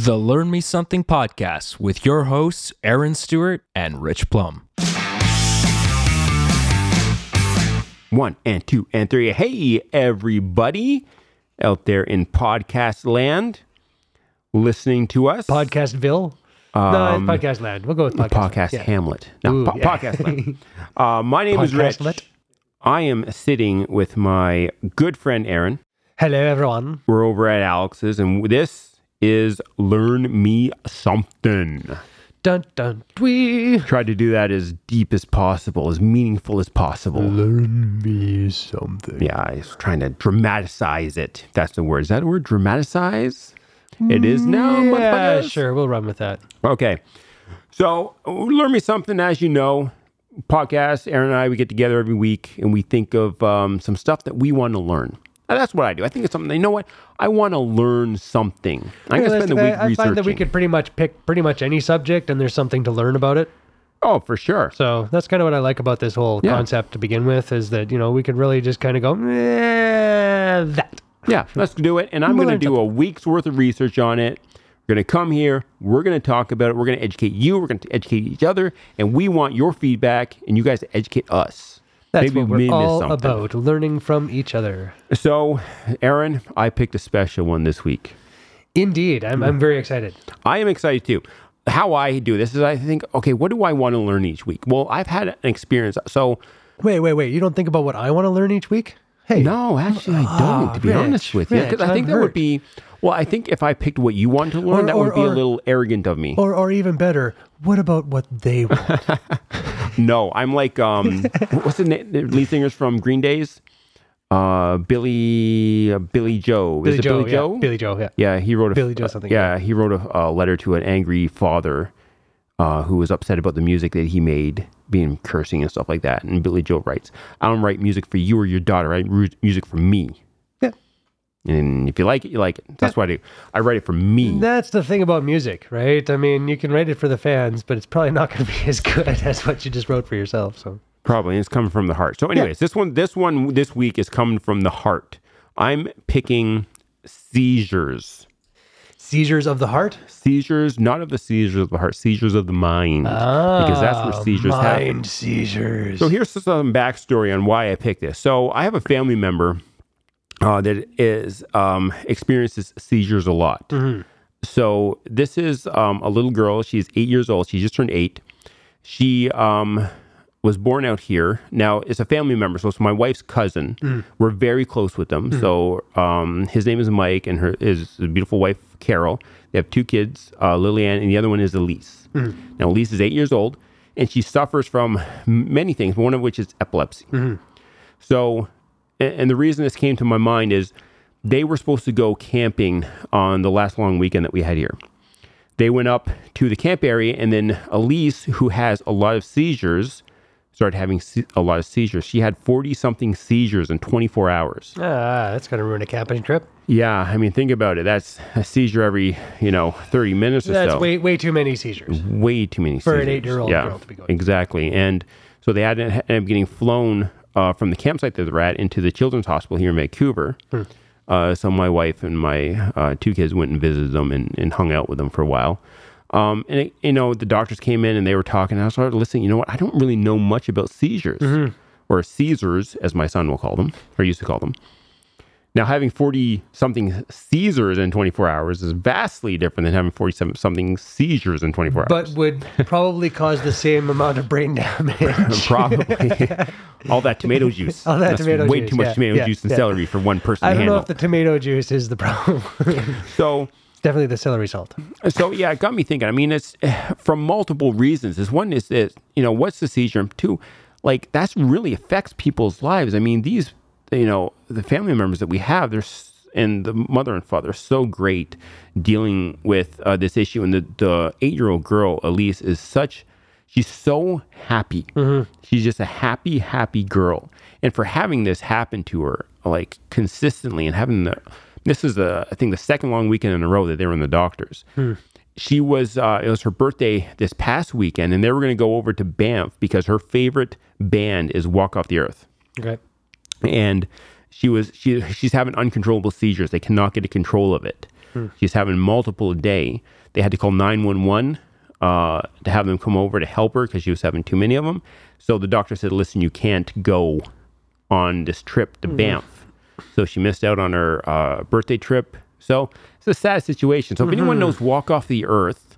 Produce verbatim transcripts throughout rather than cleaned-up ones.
The Learn Me Something podcast with your hosts, Aaron Stewart and Rich Plum. One and two and three. Hey, everybody out there in podcast land listening to us. Podcastville? Um, no, it's podcast land. We'll go with podcast. Podcast yeah. Hamlet. No, Ooh, po- yeah. podcast land. Uh, my name is Rich. Podcastlet. I am sitting with my good friend Aaron. Hello, everyone. We're over at Alex's, and this is Learn Me Something. Dun, dun, twee. Tried to do that as deep as possible, as meaningful as possible. Learn me something. Yeah, I was trying to dramatize it. If that's the word. Is that a word? Dramatize? It is now. Yeah, motherfuckers. sure. We'll run with that. Okay. So, Learn Me Something, as you know, podcast, Aaron and I, we get together every week and we think of um, some stuff that we want to learn. And that's what I do. I think it's something, you know what? I want to learn something. I'm going to spend the week I, researching. I find that we could pretty much pick pretty much any subject and there's something to learn about it. Oh, for sure. So that's kind of what I like about this whole Yeah. concept to begin with is that, you know, we could really just kind of go, eh, that. Yeah, let's do it. And I'm We'll going to learn do a week's worth of research on it. We're going to come here. We're going to talk about it. We're going to educate you. We're going to educate each other. And we want your feedback and you guys to educate us. That's Maybe what we we're missed all something. about, learning from each other. So, Aaron, I picked a special one this week. Indeed. I'm, I'm very excited. I am excited too. How I do this is I think, okay, what do I want to learn each week? Well, I've had an experience. So, Wait, wait, wait. You don't think about what I want to learn each week? Hey. no, actually, I don't, Ah, to be Rich, honest with you. 'Cause Rich, I think I'm that would hurt. be, well, I think if I picked what you want to learn, Or- that or- would be a or- little arrogant of me. Or, or even better, what about what they want? No, I'm like, um, what's the, na- the lead singers from Green Days? Uh, Billy, uh, Billy Joe. Billy is it Joe, Billy yeah. Joe? Billy Joe, yeah. Yeah, he wrote a Billy Joe uh, something, Yeah, he wrote a, a letter to an angry father uh, who was upset about the music that he made, being cursing and stuff like that. And Billy Joe writes, "I don't write music for you or your daughter. I write music for me. Yeah. And if you like it, you like it. That's what I do. I write it for me." That's the thing about music, right? I mean, you can write it for the fans, but it's probably not going to be as good as what you just wrote for yourself. So, Probably, it's coming from the heart. So, anyways, this one, this one, this week is coming from the heart. I'm picking seizures. seizures of the heart? Seizures, not of the seizures of the heart, seizures of the mind, because that's where seizures mind happen. seizures. So here's some backstory on why I picked this. So I have a family member uh, that is um, experiences seizures a lot. Mm-hmm. So this is um, a little girl. She's eight years old. She just turned eight. She um, was born out here. Now it's a family member, so it's my wife's cousin. Mm. We're very close with them. So um, his name is Mike, and her his beautiful wife Carol. They have two kids, uh, Lillian, and the other one is Elise. Mm. Now Elise is eight years old, and she suffers from m- many things. One of which is epilepsy. Mm-hmm. So, and, and the reason this came to my mind is they were supposed to go camping on the last long weekend that we had here. They went up to the camp area, and then Elise, who has a lot of seizures, started having se- a lot of seizures. She had forty-something seizures in twenty-four hours. Ah, that's going to ruin a camping trip. Yeah, I mean, think about it. That's a seizure every, you know, thirty minutes or That's so. way way too many seizures. Way too many For an seizures. eight-year-old yeah, girl to be going. Exactly. And so they had to end up getting flown uh, from the campsite that they're at into the Children's Hospital here in Vancouver. Hmm. Uh, so my wife and my uh, two kids went and visited them and, and hung out with them for a while. Um, and, it, you know, the doctors came in and they were talking. And I started listening. You know what? I don't really know much about seizures Mm-hmm. or Caesars, as my son will call them, or used to call them. Now, having forty-something seizures in twenty-four hours is vastly different than having forty-something seizures in twenty-four hours. But would probably cause the same amount of brain damage. Probably. All that tomato juice. All that That's tomato way juice, too much yeah, tomato yeah, juice and yeah. celery for one person I to don't know handle. if the tomato juice is the problem. So, It's definitely the celery salt. so yeah, it got me thinking. I mean, it's from multiple reasons. Is one is that, you know, what's the seizure? And two, like, that's really affects people's lives. I mean, these, you know, the family members that we have, they're s- and the mother and father are so great dealing with uh, this issue. And the, the eight-year-old girl, Elise, is such, she's so happy. Mm-hmm. She's just a happy, happy girl. And for having this happen to her, like, consistently, and having the, this is, the, I think, the second long weekend in a row that they were in the doctors. Hmm. She was, uh, it was her birthday this past weekend, and they were going to go over to Banff because her favorite band is Walk Off the Earth. Okay. And she was she she's having uncontrollable seizures. They cannot get a control of it. Hmm. She's having multiple a day. They had to call nine one one uh, to have them come over to help her because she was having too many of them. So the doctor said, listen, you can't go on this trip to mm-hmm. Banff. So she missed out on her uh, birthday trip. So it's a sad situation. So if mm-hmm. anyone knows Walk Off the Earth,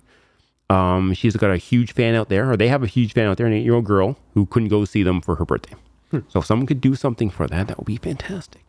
um, she's got a huge fan out there, or they have a huge fan out there, an eight-year-old girl who couldn't go see them for her birthday. Hmm. So if someone could do something for that, that would be fantastic.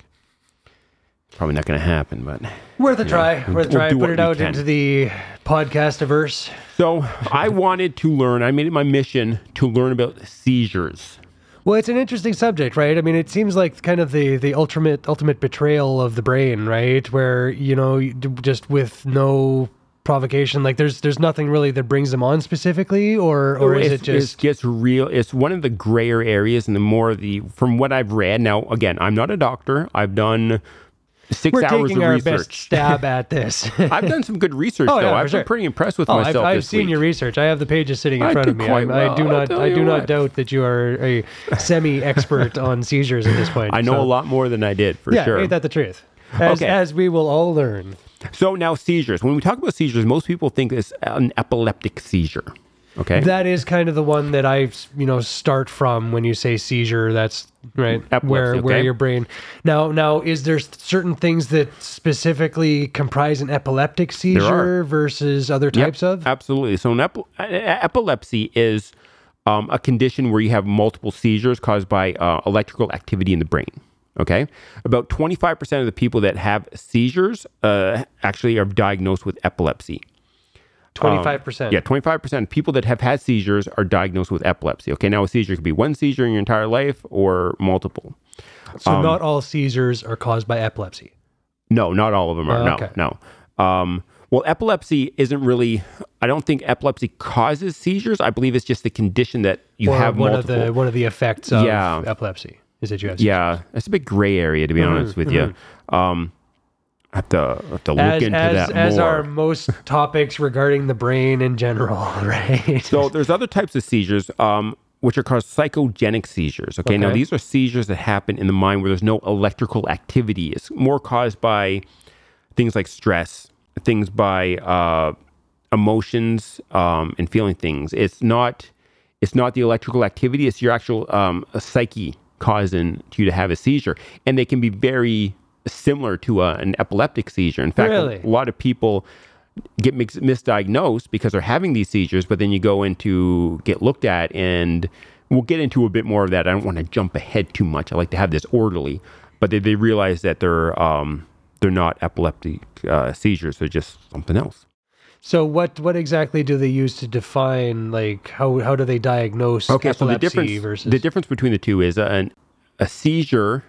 Probably not going to happen, but... Worth a try. Know, Worth a we'll try. Put it out can. into the podcast-averse. So I wanted to learn, I made it my mission to learn about seizures. Well, it's an interesting subject, right? I mean, it seems like kind of the, the ultimate ultimate betrayal of the brain, right? Where, you know, just with no provocation, like there's there's nothing really that brings them on specifically, or or is it's, it just... It gets real. It's one of the grayer areas, and the more the, from what I've read, now, again, I'm not a doctor. I've done... Six We're hours taking of our research. best stab at this. I've done some good research, oh, though. yeah, I've sure. been pretty impressed with oh, myself. I've, I've this seen week. your research. I have the pages sitting in I front did of me. quite I, well, I do I'll not. tell I you do not what. doubt that you are a semi-expert on seizures at this point. I know so. a lot more than I did, for yeah, sure. ain't that the truth? As, Okay. as we will all learn. So now seizures. When we talk about seizures, most people think it's an epileptic seizure. Okay. That is kind of the one that I, you know, start from when you say seizure. That's right, Epilepsy, where okay. where your brain. Now, now, is there certain things that specifically comprise an epileptic seizure versus other types Yep, of? Absolutely. So an epi- epilepsy is um, a condition where you have multiple seizures caused by uh, electrical activity in the brain. Okay. About twenty-five percent of the people that have seizures uh, actually are diagnosed with epilepsy. Twenty-five percent. Um, yeah, twenty-five percent of people that have had seizures are diagnosed with epilepsy. Okay, now a seizure could be one seizure in your entire life or multiple. So Um, not all seizures are caused by epilepsy. No, not all of them are. Oh, okay. No, no. Um, well, epilepsy isn't really. I don't think epilepsy causes seizures. I believe it's just the condition that you or have one multiple. of the one of the effects of Yeah. epilepsy is that you have seizures. Yeah, it's a big gray area, to be Mm-hmm, honest with you. Um, I have to, have to look As into as that as more. are most topics regarding the brain in general, right? So there's other types of seizures, um, which are called psychogenic seizures. Okay? Now Okay. these are seizures that happen in the mind where there's no electrical activity. It's more caused by things like stress, things by uh, emotions, um, and feeling things. It's not, it's not the electrical activity. It's your actual um, psyche causing you to have a seizure, and they can be very similar to a, an epileptic seizure. In fact, Really? a, a lot of people get mix, misdiagnosed because they're having these seizures, but then you go in to get looked at, and we'll get into a bit more of that. I don't want to jump ahead too much. I like to have this orderly, but they, they realize that they're um, they're not epileptic uh, seizures. They're just something else. So what what exactly do they use to define, like, how how do they diagnose Okay, so epilepsy the difference versus the difference between the two is an, a seizure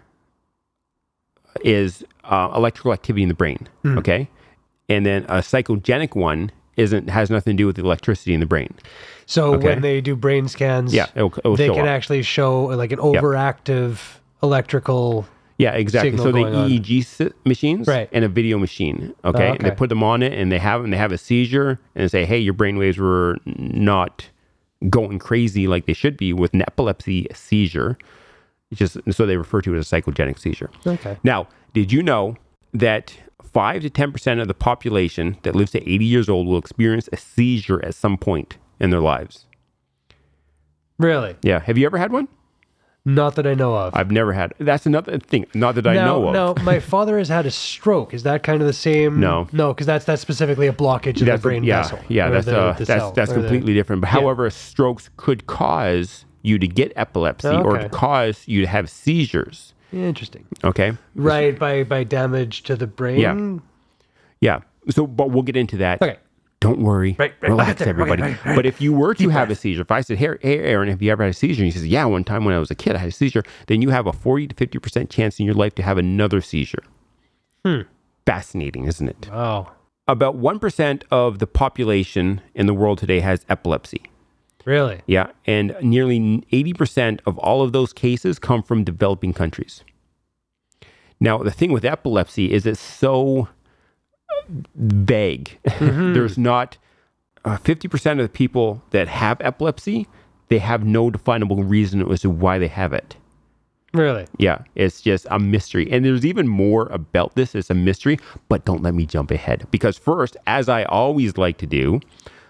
is uh, electrical activity in the brain. Hmm. Okay, and then a psychogenic one isn't has nothing to do with the electricity in the brain. So okay. when they do brain scans, Yeah, it'll, it'll they show can up. actually show like an overactive electrical. Yeah, exactly. signal So the going on. E E G si- machines Right. and a video machine. Okay? Oh, And they okay. put them on it, and they have and they have a seizure, and they say, "Hey, your brain waves were not going crazy like they should be with an epilepsy seizure." It's just so they refer to it as a psychogenic seizure. Okay. Now, did you know that five to ten percent of the population that lives to eighty years old will experience a seizure at some point in their lives? Really? Yeah. Have you ever had one? Not that I know of. I've never had. That's another thing. Not that I now, know of. Now, my father has had a stroke. Is that kind of the same? No. No, because that's that's specifically a blockage in the That's- brain yeah, vessel. Yeah, or that's the- uh, the that's cell, that's or the- completely different. But Yeah. however, strokes could cause you to get epilepsy or Okay. to cause you to have seizures. Interesting. Okay. Right, by by damage to the brain. Yeah. Yeah. So, but we'll get into that. Okay. Don't worry. Right, right, Relax, right there, everybody. right, right, right. But if you were to Deep have breath. a seizure, if I said, hey, hey, Aaron, have you ever had a seizure? And he says, yeah, one time when I was a kid, I had a seizure. Then you have a forty to fifty percent chance in your life to have another seizure. Hmm. Fascinating, isn't it? Wow. About one percent of the population in the world today has epilepsy. Really? Yeah, and nearly eighty percent of all of those cases come from developing countries. Now, the thing with epilepsy is it's so vague. Mm-hmm. There's not uh, fifty percent of the people that have epilepsy, they have no definable reason as to why they have it. Really? Yeah, it's just a mystery. And there's even more about this. It's a mystery, but don't let me jump ahead. Because first, as I always like to do,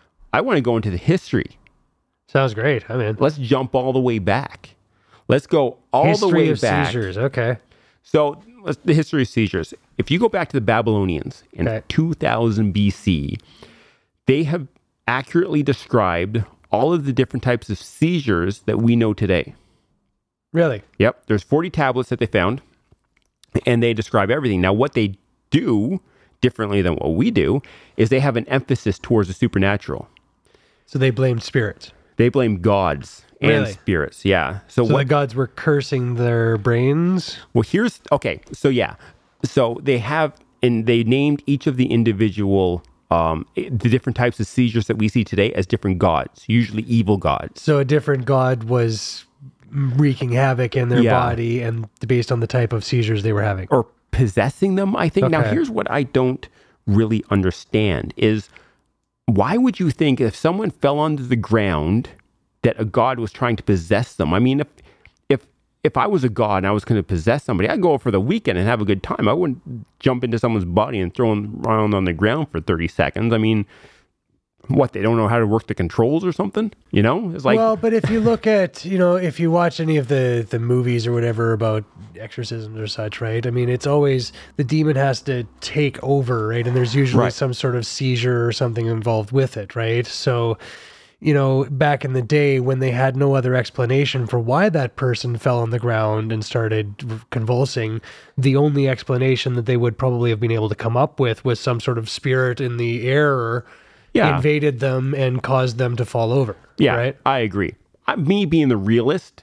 I want to go into the history. Sounds great. I'm in. Let's jump all the way back. Let's go all History the way of back. seizures. Okay. So let's, the history of seizures. If you go back to the Babylonians in Okay. two thousand B C, they have accurately described all of the different types of seizures that we know today. Really? Yep. There's forty tablets that they found, and they describe everything. Now, what they do differently than what we do is they have an emphasis towards the supernatural. So they blamed spirits. They blame gods and Really? spirits. Yeah. So, So what? the gods were cursing their brains. Well, here's okay. So yeah. So they have, and they named each of the individual, um, the different types of seizures that we see today as different gods, usually evil gods. So a different god was wreaking havoc in their Yeah. body, and based on the type of seizures they were having. Or possessing them, I think. Now, Okay. here's what I don't really understand is why would you think if someone fell onto the ground that a god was trying to possess them? I mean, if if if I was a god and I was going to possess somebody, I'd go for the weekend and have a good time. I wouldn't jump into someone's body and throw them around on the ground for thirty seconds. I mean, what, they don't know how to work the controls or something? You know? It's like, well, but if you look at, you know, if you watch any of the, the movies or whatever about exorcisms or such, right? I mean, it's always the demon has to take over, right? And there's usually Right. some sort of seizure or something involved with it, right? So, you know, back in the day when they had no other explanation for why that person fell on the ground and started convulsing, the only explanation that they would probably have been able to come up with was some sort of spirit in the air Yeah. invaded them and caused them to fall over. yeah, Right? I agree. I, me being the realist,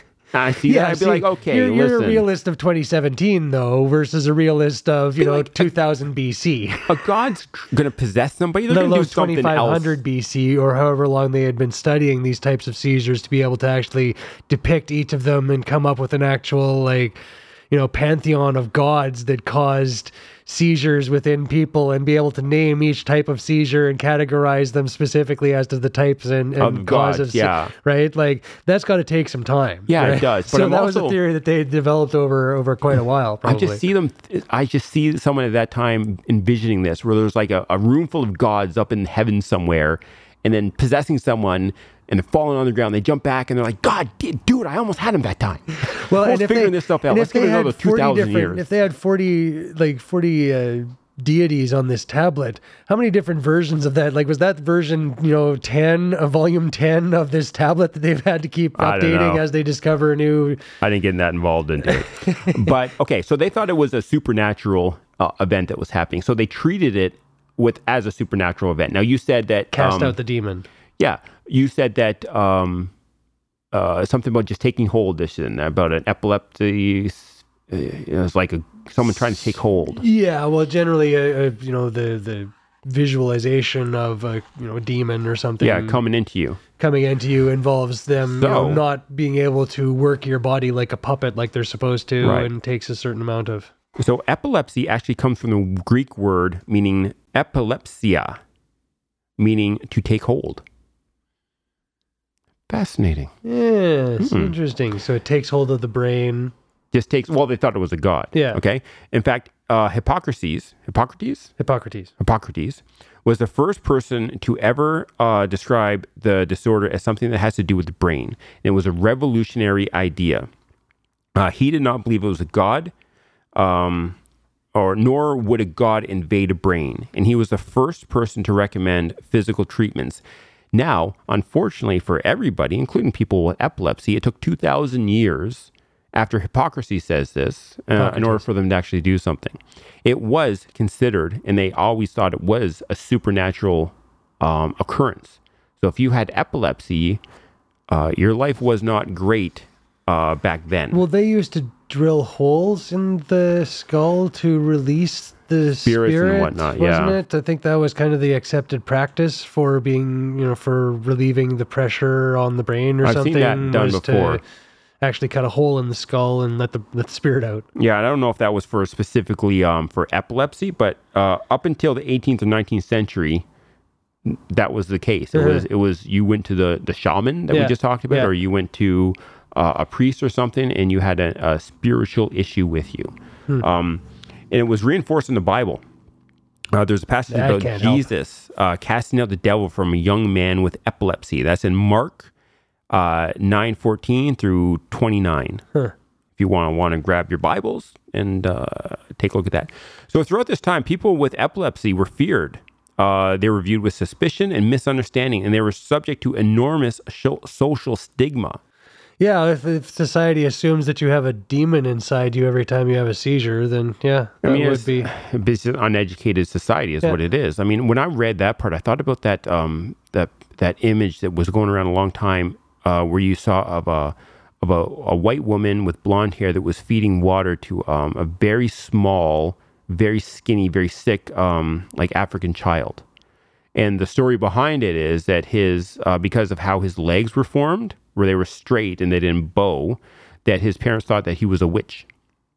I see that. I'd be see, like, okay, you're, you're listen. a realist of twenty seventeen though, versus a realist of, you know, like- two thousand B C. A god's going to possess somebody. They're Let going to do alone something twenty-five hundred else. B C, or however long they had been studying these types of seizures to be able to actually depict each of them and come up with an actual, like, you know, pantheon of gods that caused seizures within people and be able to name each type of seizure and categorize them specifically as to the types and, and Of cause gods, of se- yeah. right? Like, that's got to take some time. Yeah, it right? does, but so I'm that was a also- theory that they developed over over quite a while. I Probably. just see them. I just see someone at that time envisioning this, where there's like a, a room full of gods up in heaven somewhere, and then possessing someone, and they're falling on the ground. They jump back, and they're like, "God, d- dude, I almost had him that time." Well, We're and if figuring they, this stuff out. and Let's if give they it had another two forty thousand different, years. if they had forty like forty uh, deities on this tablet, how many different versions of that? Like, was that version, you know, ten, uh, volume ten of this tablet that they've had to keep I don't updating know. as they discover a new? I didn't get that involved into it. But okay, so they thought it was a supernatural uh, event that was happening, so they treated it with as a supernatural event. Now, you said that Cast um, out the demon. Yeah, you said that um, uh, something about just taking hold. This and about an epilepsy. Uh, it was like a someone trying to take hold. Yeah, well, generally, uh, uh, you know, the the visualization of a you know a demon or something. Yeah, coming into you. coming into you involves them you know, So- not being able to work your body like a puppet like they're supposed to, Right. and takes a certain amount of. So epilepsy actually comes from the Greek word meaning epilepsia, meaning to take hold. Fascinating. Yeah, it's Hmm. interesting. So it takes hold of the brain. Just takes. Well, they thought it was a god. Yeah. Okay. In fact, uh, Hippocrates, Hippocrates, Hippocrates. Hippocrates was the first person to ever uh, describe the disorder as something that has to do with the brain. And it was a revolutionary idea. Uh, he did not believe it was a god, um, or nor would a god invade a brain. And he was the first person to recommend physical treatments. Now, unfortunately for everybody, including people with epilepsy, it took two thousand years after Hippocrates says this uh, in order for them to actually do something. It was considered, and they always thought it was, a supernatural um, occurrence. So if you had epilepsy, uh, your life was not great uh, back then. Well, they used to drill holes in the skull to release the Spirits and spirit, whatnot, wasn't yeah. it? I think that was kind of the accepted practice for being, you know, for relieving the pressure on the brain or I've something. seen that done was before. To actually cut a hole in the skull and let the let the spirit out. Yeah, I don't know if that was for specifically um, for epilepsy, but uh, up until the eighteenth or nineteenth century, that was the case. It Uh-huh. was it was you went to the the shaman that Yeah, we just talked about, yeah. or you went to uh, a priest or something, and you had a, a spiritual issue with you. Hmm. Um, and it was reinforced in the Bible. Uh, there's a passage That about can't help. Jesus uh, casting out the devil from a young man with epilepsy. That's in Mark uh, nine fourteen through twenty-nine. Huh. If you want to want to grab your Bibles and uh, take a look at that. So throughout this time, people with epilepsy were feared. Uh, they were viewed with suspicion and misunderstanding, and they were subject to enormous sho- social stigma. Yeah, if, if society assumes that you have a demon inside you every time you have a seizure, then yeah, that I mean, would it's, be. it's an uneducated society is Yeah. what it is. I mean, when I read that part, I thought about that um, that that image that was going around a long time, uh, where you saw of a of a, a white woman with blonde hair that was feeding water to um, a very small, very skinny, very sick, um, like African child. And the story behind it is that his, uh, because of how his legs were formed, where they were straight and they didn't bow, that his parents thought that he was a witch.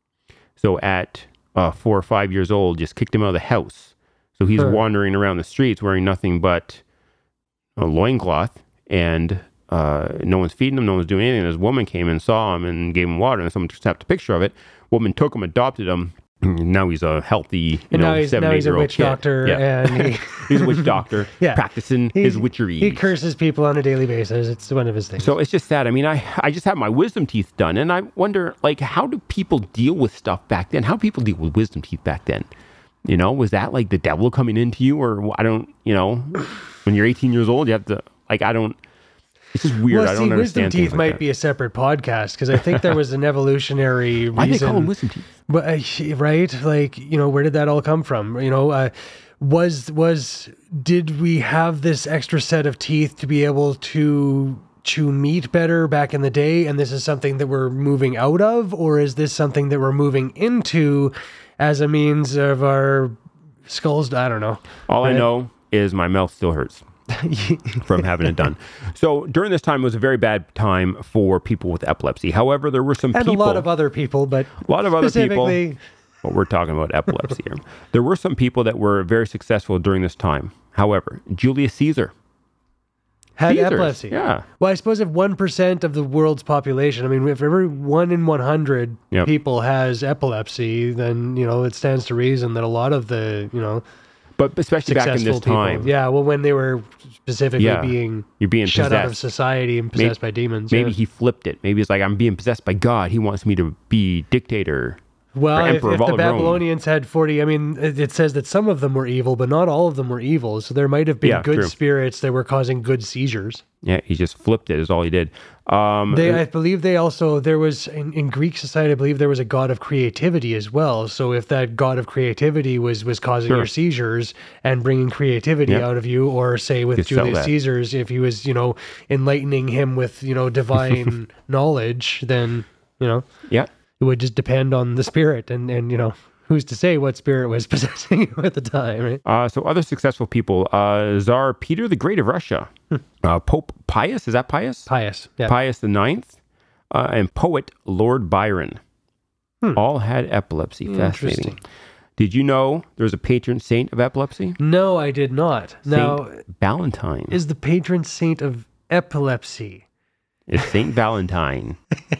So at uh, four or five years old, just kicked him out of the house. So he's Huh. wandering around the streets wearing nothing but a loincloth, and uh, no one's feeding him, no one's doing anything. And this woman came and saw him and gave him water, and someone snapped a picture of it. Woman took him, adopted him. Now he's a healthy, you And know, now he's, seven, now he's a eight-year-old witch kid. doctor, Yeah. and he, He's a witch doctor, Yeah. practicing he- his witchery. he curses people on a daily basis. It's one of his things. So it's just sad. I mean, I, I just had my wisdom teeth done, and I wonder, like, how do people deal with stuff back then? How do people deal with wisdom teeth back then? You know, was that like the devil coming into you, or I don't, you know, when you're eighteen years old, you have to, like, I don't. It's just weird. well, I see, don't wisdom understand. teeth things like might that. be a separate podcast because I think there was an evolutionary reason. Why do they call them wisdom teeth? But uh, right, like you know, where did that all come from? You know, uh, was was did we have this extra set of teeth to be able to chew meat better back in the day, and this is something that we're moving out of, or is this something that we're moving into as a means of our skulls? I don't know. All I Right? know is my mouth still hurts from having it done. So during this time, it was a very bad time for people with epilepsy. However, there were some And people. a lot of other people, but A lot of other people. specifically, But we're talking about epilepsy here. There were some people that were very successful during this time. However, Julius Caesar. had Caesars, epilepsy. Yeah. Well, I suppose if one percent of the world's population, I mean, if every one in one hundred Yep. people has epilepsy, then, you know, it stands to reason that a lot of the, you know, But especially back in successful this people. time. Yeah, well, when they were specifically Yeah. being, You're being shut out of possessed. society and possessed by demons. Maybe yeah. he flipped it. Maybe it's like, I'm being possessed by God. He wants me to be dictator. Well, or if, emperor if of the all of Rome. Babylonians had forty, I mean, it, it says that some of them were evil, but not all of them were evil. So there might have been Yeah, good true. spirits that were causing good seizures. Yeah, he just flipped it is all he did. Um, They, I believe they also, there was, in, in Greek society, I believe there was a god of creativity as well. So if that god of creativity was, was causing Sure. your seizures and bringing creativity Yeah. out of you, or say with could sell Julius that. Caesar's, if he was, you know, enlightening him with, you know, divine knowledge, then, you know, yeah. it would just depend on the spirit and, and, you know, who's to say what spirit was possessing you at the time, right? Uh, so other successful people, uh, Tsar Peter the Great of Russia, uh, Pope Pius, is that Pius? Pious. Yeah. Pius the Ninth, uh, and poet Lord Byron, all had epilepsy. Fascinating. Interesting. Did you know there's a patron saint of epilepsy? No, I did not. Now, Saint Valentine. is the patron saint of epilepsy. It's Saint Valentine.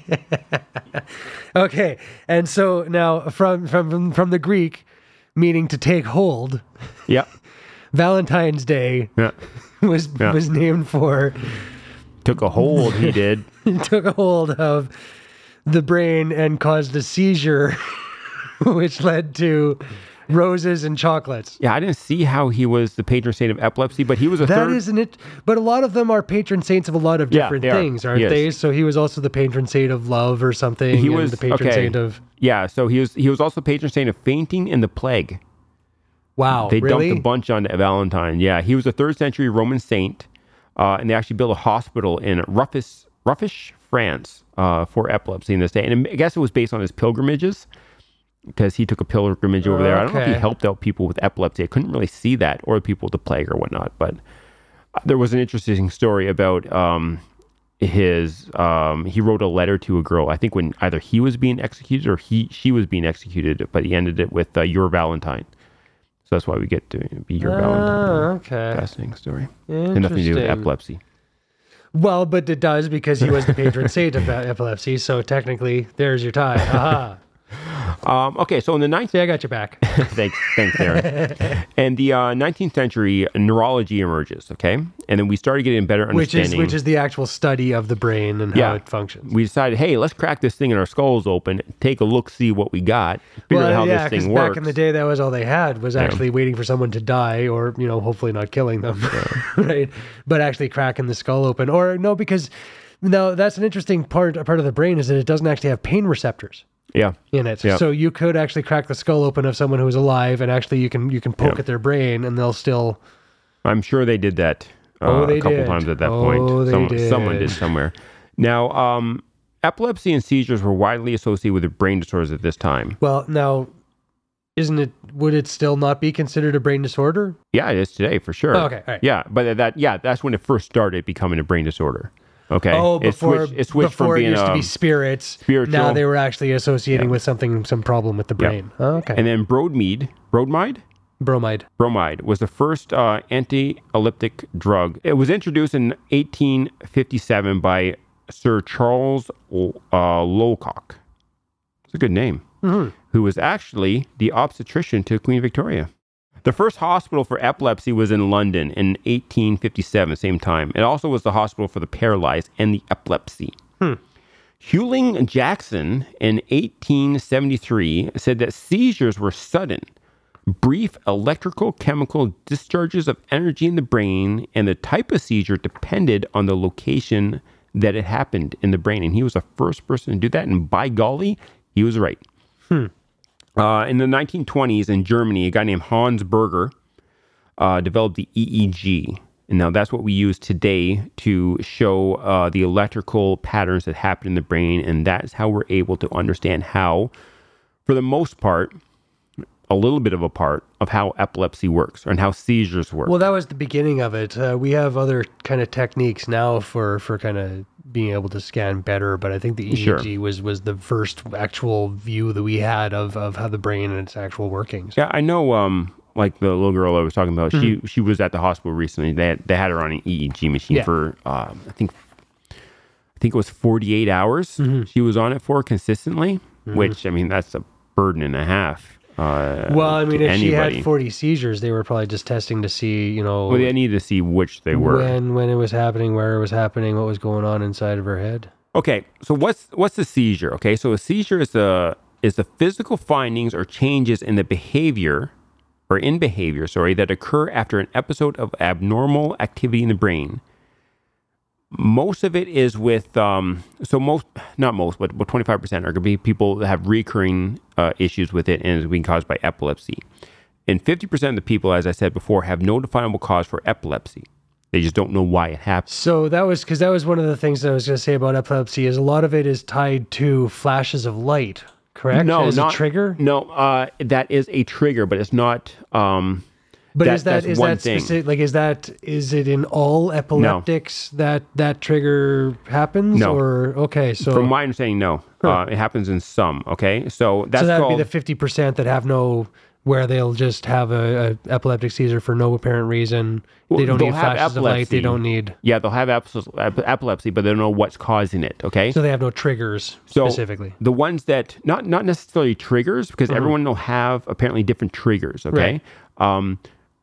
Okay, and so now from from from the Greek, meaning to take hold, Yep. Valentine's Day Yeah. was Yeah. was named for Took a hold, he did. took a hold of the brain and caused a seizure, which led to roses and chocolates. Yeah, I didn't see how he was the patron saint of epilepsy, but he was a That third. isn't it, but a lot of them are patron saints of a lot of Yeah, different they are. things, aren't He is. they? So he was also the patron saint of love or something. He and was the patron okay. saint of Yeah, so he was he was also patron saint of fainting and the plague. wow. They really? dumped a bunch on Valentine. Yeah, he was a third century Roman saint, uh, and they actually built a hospital in Ruffish, Ruffish France, uh, for epilepsy in this day. And I guess it was based on his pilgrimages, because he took a pilgrimage over there. I don't know if he Okay. helped out people with epilepsy. I couldn't really see that, or people with the plague or whatnot. But there was an interesting story about um, his. Um, he wrote a letter to a girl. I think when either he was being executed or he she was being executed, but he ended it with uh, "Your Valentine." So that's why we get to be your Valentine. Ah, okay. Fascinating story. And nothing to do with Interesting. epilepsy. Well, but it does because he was the patron saint of epilepsy. So technically, there's your tie. Aha. Um, okay, so in the ninth, See, I got your back. thanks, thanks, Aaron. And the uh, nineteenth century, neurology emerges. Okay, and then we started getting a better Which is understanding. which is the actual study of the brain and how Yeah. it functions. We decided, hey, let's crack this thing and our skulls open, take a look, see what we got, figure out how yeah, this 'cause thing works. back in the day, that was all they had was actually waiting for someone to die, or you know, hopefully not killing them, right? But actually cracking the skull open, or no, because no, that's an interesting part. A part of the brain is that it doesn't actually have pain receptors yeah, in it. Yeah. So you could actually crack the skull open of someone who's alive, and actually you can you can poke Yeah. at their brain, and they'll still. I'm sure they did that uh, Oh, they a couple did. times at that Oh, point. they Someone, did. someone did somewhere. Now, um, epilepsy and seizures were widely associated with brain disorders at this time. Well, now, isn't it? Would it still not be considered a brain disorder? Yeah, it is today for sure. Oh, okay, all right. Yeah, but that yeah, that's when it first started becoming a brain disorder. Okay. Oh, it before switched, it switched before from it being used to um, be spirits. spiritual. Now they were actually associating Yeah. with something, some problem with the Yeah. brain. Oh, okay. and then bromide, bromide, Bromide. bromide was the first uh, anti-epileptic drug. It was introduced in eighteen fifty-seven by Sir Charles uh, Lowcock. It's a good name. Mhm. Who was actually the obstetrician to Queen Victoria. The first hospital for epilepsy was in London in eighteen fifty-seven, same time. It also was the hospital for the paralyzed and the epilepsy. Hmm. Hewling Jackson in eighteen seventy-three said that seizures were sudden, brief electrical chemical discharges of energy in the brain, and the type of seizure depended on the location that it happened in the brain. And he was the first person to do that. And by golly, he was right. Hmm. Uh, in the nineteen twenties in Germany, a guy named Hans Berger uh, developed the E E G. And now that's what we use today to show uh, the electrical patterns that happen in the brain. And that's how we're able to understand how, for the most part, a little bit of a part of how epilepsy works and how seizures work. Well, that was the beginning of it. Uh, we have other kind of techniques now for, for kind of being able to scan better, but I think the E E G Sure. was, was the first actual view that we had of, of how the brain and its actual workings. Yeah, I know. Um, like the little girl I was talking about, Mm-hmm. she she was at the hospital recently. They had, they had her on an E E G machine Yeah. for um, I think I think it was forty-eight hours. Mm-hmm. She was on it for consistently, which I mean that's a burden and a half. Uh, Well, I mean, to if she anybody. had forty seizures, they were probably just testing to see, you know, well, they needed to see which they were. when when it was happening, where it was happening, what was going on inside of her head. Okay, so what's what's the seizure? Okay, so a seizure is the is the physical findings or changes in the behavior or in behavior, sorry, that occur after an episode of abnormal activity in the brain. Most of it is with um, so most not most, but but twenty-five percent are going to be people that have recurring uh, issues with it and is being caused by epilepsy. And fifty percent of the people, as I said before, have no definable cause for epilepsy. They just don't know why it happens. So that was because that was one of the things that I was going to say about epilepsy is a lot of it is tied to flashes of light, correct? No, As not a trigger. No, uh, that is a trigger, but it's not. Um, But that- is that that's is one that thing. specific? Like, is that is it in all epileptics that that trigger happens? No. Or okay, so From my understanding, no. Uh, it happens in some. Okay, so that's so that would called. be the fifty percent that have no, where they'll just have a, a epileptic seizure for no apparent reason. Well, They don't they'll need have flashes of light. They epilepsy. don't need. yeah, they'll have ep- ep- epilepsy, but they don't know what's causing it. Okay, So they have no triggers So specifically. the ones that not not necessarily triggers, because everyone will have apparently different triggers. Okay, um,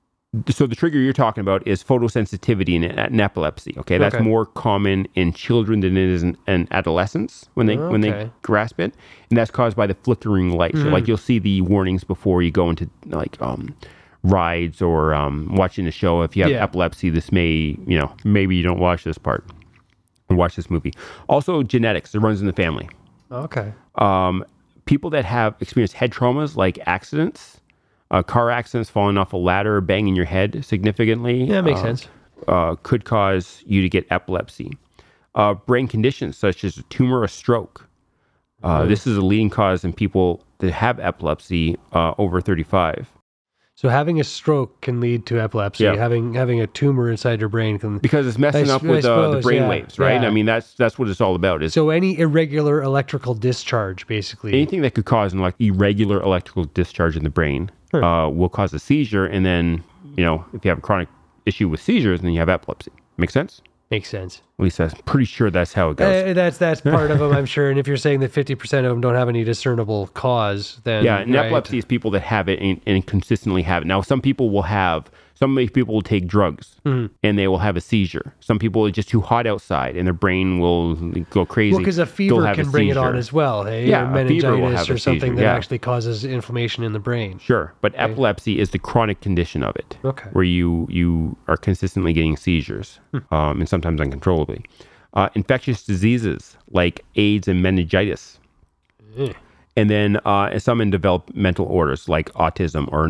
so the trigger you're talking about is photosensitivity in, in epilepsy. Okay, that's Okay. more common in children than it is in, in adolescents when they when they Okay. grasp it, and that's caused by the flickering light. So like you'll see the warnings before you go into like um, rides or um, watching a show. If you have Yeah. epilepsy, this may you know maybe you don't watch this part or watch this movie. Also, genetics. It runs in the family. Okay. Um, people that have experienced head traumas like accidents, uh, car accidents, falling off a ladder, banging your head significantly. Yeah, that makes uh, sense. Uh, could cause you to get epilepsy. Uh, brain conditions such as a tumor or stroke. Uh, This is a leading cause in people that have epilepsy uh, over thirty-five. So having a stroke can lead to epilepsy. Yeah. Having having a tumor inside your brain can. Because it's messing I up s- with I uh, the suppose, brain yeah, waves, right? yeah. I mean, that's that's what it's all about. Is So any irregular electrical discharge, basically. anything that could cause an like irregular electrical discharge in the brain Sure. uh, will cause a seizure, and then you know if you have a chronic issue with seizures, then you have epilepsy. Make sense? Makes sense. At least I'm pretty sure that's how it goes. Uh, that's that's part of them, I'm sure. And if you're saying that fifty percent of them don't have any discernible cause, then yeah, and right. epilepsy is people that have it and, and consistently have it. Now, some people will have, some people will take drugs Mhm. and they will have a seizure. Some people are just too hot outside and their brain will go crazy. Well, because a They'll fever have can a bring it on seizure. as well. Hey, Yeah, or a fever will meningitis have a or something seizure, that yeah. actually causes inflammation in the brain. Sure, but epilepsy is the chronic condition of it, Okay. where you you are consistently getting seizures, um, and sometimes uncontrollably. Uh, infectious diseases like AIDS and meningitis, Eh. and then uh, some in developmental orders like autism or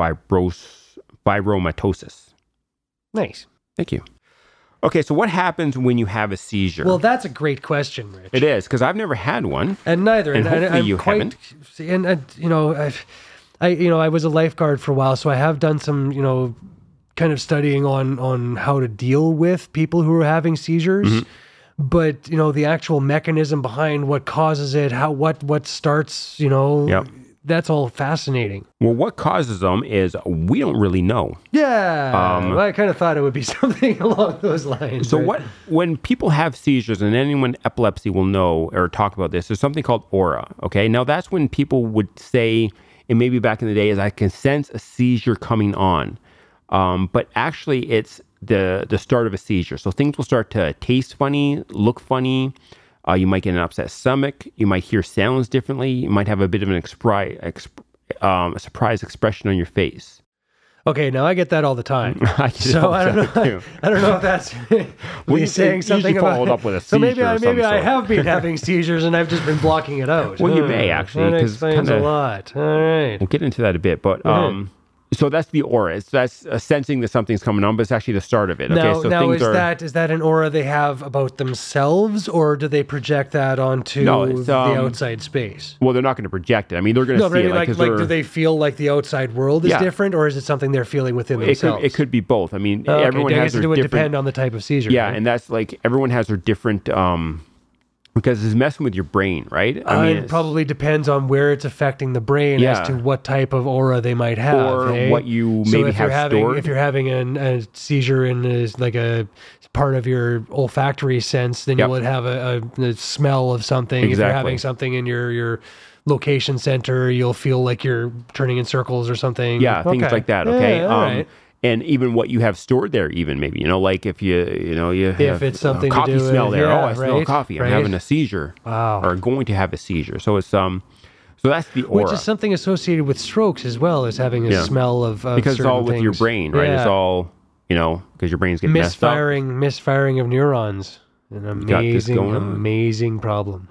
neurofibromatosis. Nice. Thank you. Okay, so what happens when you have a seizure? Well, that's a great question, Rich. it is, because I've never had one. And neither. And And, hopefully I'm you quite, haven't. see, And, uh, you know, I, I, you know, I was a lifeguard for a while, so I have done some, you know, kind of studying on on how to deal with people who are having seizures. Mm-hmm. But you know, the actual mechanism behind what causes it, how what what starts, you know, Yep. that's all fascinating. Well, what causes them is we don't really know. Yeah, Um, well, I kind of thought it would be something along those lines. So right? what when people have seizures, and anyone with epilepsy will know or talk about this, there's something called aura. Okay, now that's when people would say, and maybe back in the day, is I can sense a seizure coming on, um, but actually it's the the start of a seizure. So things will start to taste funny, look funny. Uh, you might get an upset stomach. You might hear sounds differently. You might have a bit of an expri- exp- um, a surprise expression on your face. Okay, now I get that all the time. I get it So all the I don't know. time, too. I don't know if that's me you- saying usually something about. followed up with a so maybe seizure I of maybe some I sort. have been having seizures and I've just been blocking it out. Well, you Hmm, may, actually, That 'cause explains kinda- a lot. All right. We'll get into that a bit, but um, so that's the aura. It's that's uh, sensing that something's coming on, but it's actually the start of it. Okay, Now, so now things is are that is that an aura they have about themselves, or do they project that onto No, it's, the um, outside space? well, they're not going to project it. I mean, they're going to No, see but I it mean, like, like, 'cause like, they're- do they feel like the outside world is Yeah. different, or is it something they're feeling within it themselves? could it could be both. I mean, Okay, everyone I has guess their it would different. depend on the type of seizure. Yeah, right? and that's like everyone has their different. Um, because it's messing with your brain, right? Uh, mean, it it's- probably depends on where it's affecting the brain Yeah. as to what type of aura they might have, or hey? what you So maybe if have you're having, stored. If you're having an, a seizure in a, like a part of your olfactory sense, then Yep. you would have a, a, a smell of something. If you're Exactly. having something in your your location center, you'll feel like you're turning in circles or something. Yeah, things Okay. like that. Okay, Yeah, all um, right. and even what you have stored there, even maybe you know, like if you you know you have it's something a to coffee do with- smell there. yeah, oh, I smell right, coffee. I'm right. having a seizure. Wow. Or going to have a seizure. So it's um, so that's the aura. Which is something associated with strokes as well as having a Yeah. smell of, of because it's certain all with your things. brain, right? Yeah. It's all you know because your brain's getting messed up. misfiring misfiring of neurons, an got this amazing going on. amazing problem.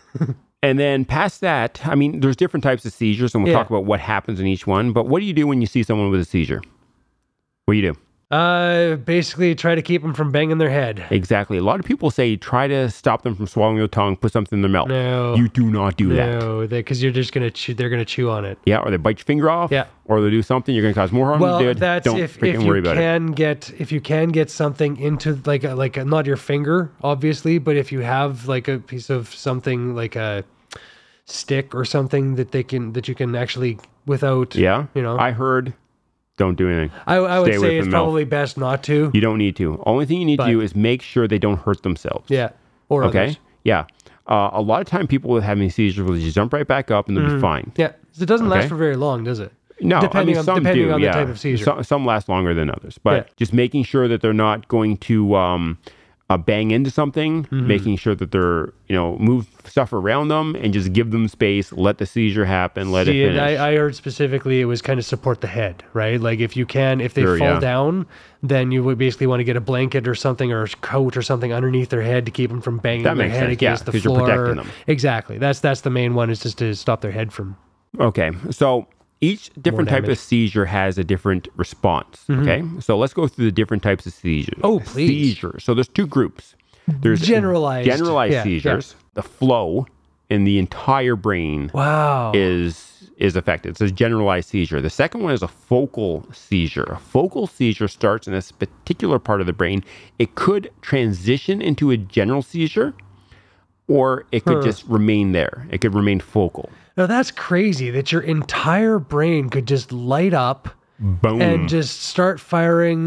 And then past that, I mean, there's different types of seizures, and we'll Yeah. talk about what happens in each one. But what do you do when you see someone with a seizure? What do you do? Uh basically try to keep them from banging their head. Exactly. A lot of people say try to stop them from swallowing their tongue, put something in their mouth. No. You do not do that. No, because you're just gonna chew. They're gonna chew on it. Yeah, or they bite your finger off. Yeah. Or they do something, you're going to cause more harm Well, than good. that's Don't if, freaking if you worry about it. can get if you can get something into like a, like a, not your finger, obviously, but if you have like a piece of something like a stick or something that they can that you can actually without Yeah. you know I heard don't do anything. I, I would Stay away say it's from the mouth. probably best not to. You don't need to. Only thing you need But- to do is make sure they don't hurt themselves. Yeah. Or Okay. others. Yeah. Uh, a lot of time people with having seizures will just jump right back up and they'll be fine. Yeah. It doesn't Okay. last for very long, does it? No, Depending I mean, on- some depending do, on the yeah. type of seizure. Some, some last longer than others, but Yeah. just making sure that they're not going to um, uh, bang into something, Mm-hmm. making sure that they're, you know, move stuff around them and just give them space, let the seizure happen, let See, it and finish. I, I heard specifically it was kind of support the head, right? Like if you can, if they Sure, fall yeah. down, then you would basically want to get a blanket or something or a coat or something underneath their head to keep them from banging That their makes head sense, yeah, against the 'cause you're floor. protecting them. Exactly. That's that's the main one is just to stop their head from. Okay, so each different type damage. of seizure has a different response. Okay, so let's go through the different types of seizures. Oh, please. Seizures. So there's two groups. There's Generalized. generalized Yeah, yeah. seizures. The flow in the entire brain Wow. is is affected. It's a generalized seizure. The second one is a focal seizure. A focal seizure starts in a particular part of the brain. It could transition into a general seizure, or it could Huh. just remain there. It could remain focal. Now that's crazy that your entire brain could just light up Boom. and just start firing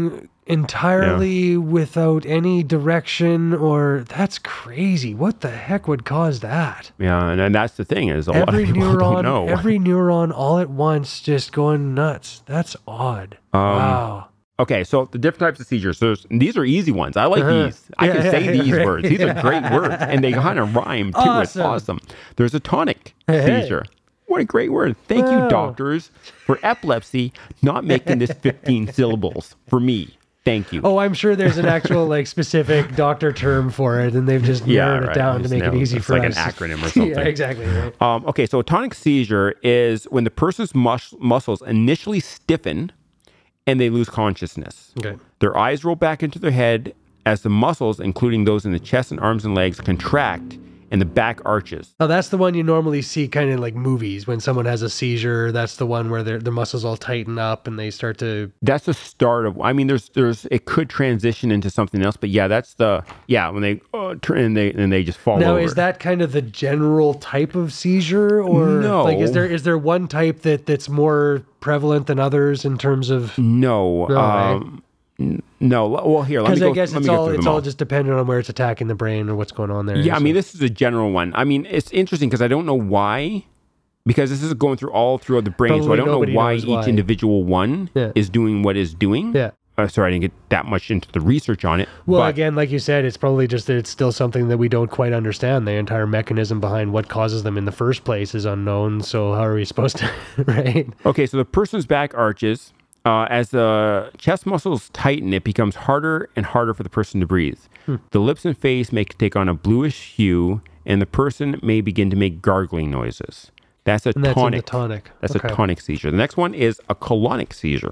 entirely yeah. without any direction, or that's crazy. What the heck would cause that? Yeah, and, and that's the thing is a every lot of people neuron, don't know. Every neuron all at once just going nuts. That's odd. Um, wow. Okay, so the different types of seizures. So these are easy ones. I like Uh-huh. these. I Yeah, can yeah, say yeah, these right. words. These are great words, and they kind of rhyme too. It's Awesome. awesome. There's a tonic Hey. seizure. What a great word. Thank Wow. you, doctors, for epilepsy not making this fifteen syllables for me. Thank you. Oh, I'm sure there's an actual like specific doctor term for it, and they've just Yeah, narrowed it right. down to Just make it narrowed- easy it's for like us. an acronym or something. Yeah, exactly. Right. Um, okay, so a tonic seizure is when the person's mus- muscles initially stiffen and they lose consciousness. Okay. Their eyes roll back into their head as the muscles, including those in the chest and arms and legs, contract and the back arches. Now that's the one you normally see kind of like movies when someone has a seizure. That's the one where their their muscles all tighten up and they start to. That's the start of. I mean, there's there's it could transition into something else, but yeah, that's the yeah when they uh, turn and they and they just fall Now over. is that kind of the general type of seizure, or No. like is there is there one type that that's more prevalent than others in terms of? no? No, right? um, n- no. Well, here let me Because go. I guess let it's me go all through it's them all just dependent on where it's attacking the brain or what's going on there. Yeah, I so- mean, this is a general one. I mean, it's interesting because I don't know why, because this is going through all throughout the brain, so I Probably don't know nobody why knows each why. individual one Yeah. is doing what is doing. Yeah. Uh, sorry, I didn't get that much into the research on it. Well, but again, like you said, it's probably just that it's still something that we don't quite understand. The entire mechanism behind what causes them in the first place is unknown. So how are we supposed to, right? Okay, so the person's back arches. Uh, as the chest muscles tighten, it becomes harder and harder for the person to breathe. Hmm. The lips and face may take on a bluish hue, and the person may begin to make gargling noises. That's a And that's in tonic. the tonic. That's Okay. a tonic seizure. The next one is a colonic seizure.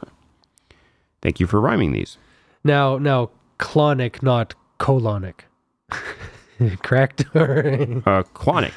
Thank you for rhyming these. Now, now, clonic, not colonic. Correct? Or- Uh, clonic.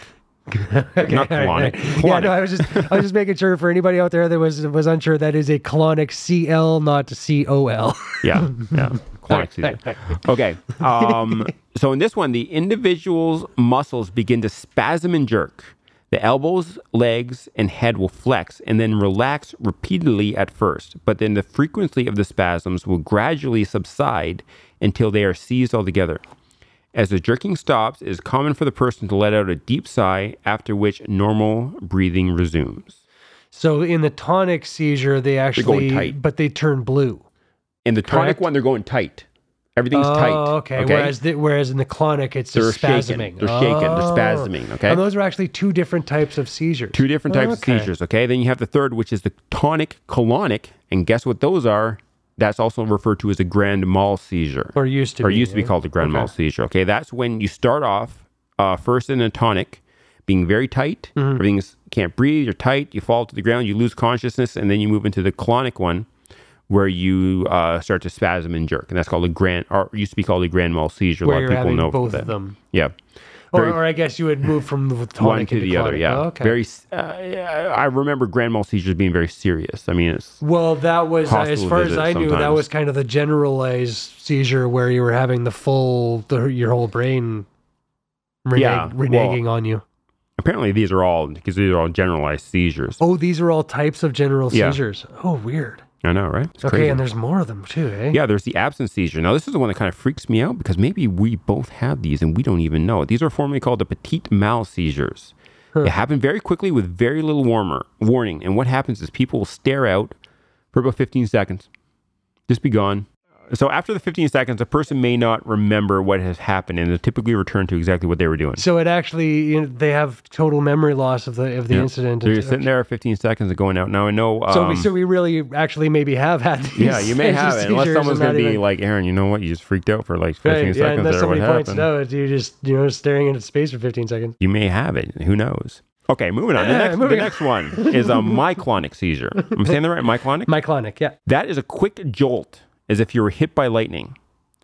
Not colonic. Yeah, Colonic. no, I was just, I was just making sure for anybody out there that was was unsure that is a colonic C L, not C O L. Yeah, yeah. Colonic seizure. Okay. Um, so in this one, the individual's muscles begin to spasm and jerk. The elbows, legs, and head will flex and then relax repeatedly at first, but then the frequency of the spasms will gradually subside until they are seized altogether. As the jerking stops, it is common for the person to let out a deep sigh, after which normal breathing resumes. So in the tonic seizure, they actually, tight. but they turn blue. In the tonic Correct. one, they're going tight. Everything's Oh, tight. okay. Whereas the, whereas in the clonic, it's they're just spasming. shaking. They're shaking. They're Oh. spasming. Okay. And those are actually two different types of seizures. Two different types Okay. of seizures. Okay. Then you have the third, which is the tonic colonic, and guess what those are? That's also referred to as a grand mal seizure, Or used to or be. used to be yeah. called a grand mal Okay. seizure. Okay, that's when you start off uh, first in a tonic, being very tight. Mm-hmm. Everything's can't breathe. You're tight. You fall to the ground. You lose consciousness, and then you move into the colonic one, where you uh, start to spasm and jerk, and that's called a grand, or used to be called a grand mal seizure. Where a lot you're of people having know both that. of them. Yeah. Or, Very- or I guess you would move from the tonic one to into the other, clonic. yeah. Oh, okay. Very. Uh, yeah, I remember grand mal seizures being very serious. I mean, it's Well, that was, uh, as Hospital far as visits I knew, that sometimes. was kind of the generalized seizure where you were having the full, the, your whole brain reneg- Yeah, well- reneging on you. apparently these are all because these are all generalized seizures. Oh, these are all types of general Yeah. seizures. Oh, weird. I know, right? It's Okay, crazy. and there's more of them too, eh? Yeah, there's the absence seizure. Now, this is the one that kind of freaks me out because maybe we both have these and we don't even know. These are formerly called the petit mal seizures. Huh. They happen very quickly with very little warmer warning. And what happens is people will stare out for about fifteen seconds, just be gone. So after the fifteen seconds, a person may not remember what has happened and they'll typically return to exactly what they were doing. So it actually, you know, they have total memory loss of the of the Yeah. incident. So you're sitting there fifteen seconds and going out. Now, I know... Um, So we, so we really actually maybe have had these yeah, you may have it. Unless seizures someone's and going to not be even- like, Aaron, you know what? You just freaked out for like fifteen Right, yeah, seconds unless there. What somebody points it happened? out, you're just, you know, staring into space for fifteen seconds. You may have it. Who knows? Okay, moving on. The Yeah, next, the moving on. next one is a myclonic seizure. I'm saying that right? Myclonic? Myclonic, yeah. That is a quick jolt, as if you were hit by lightning.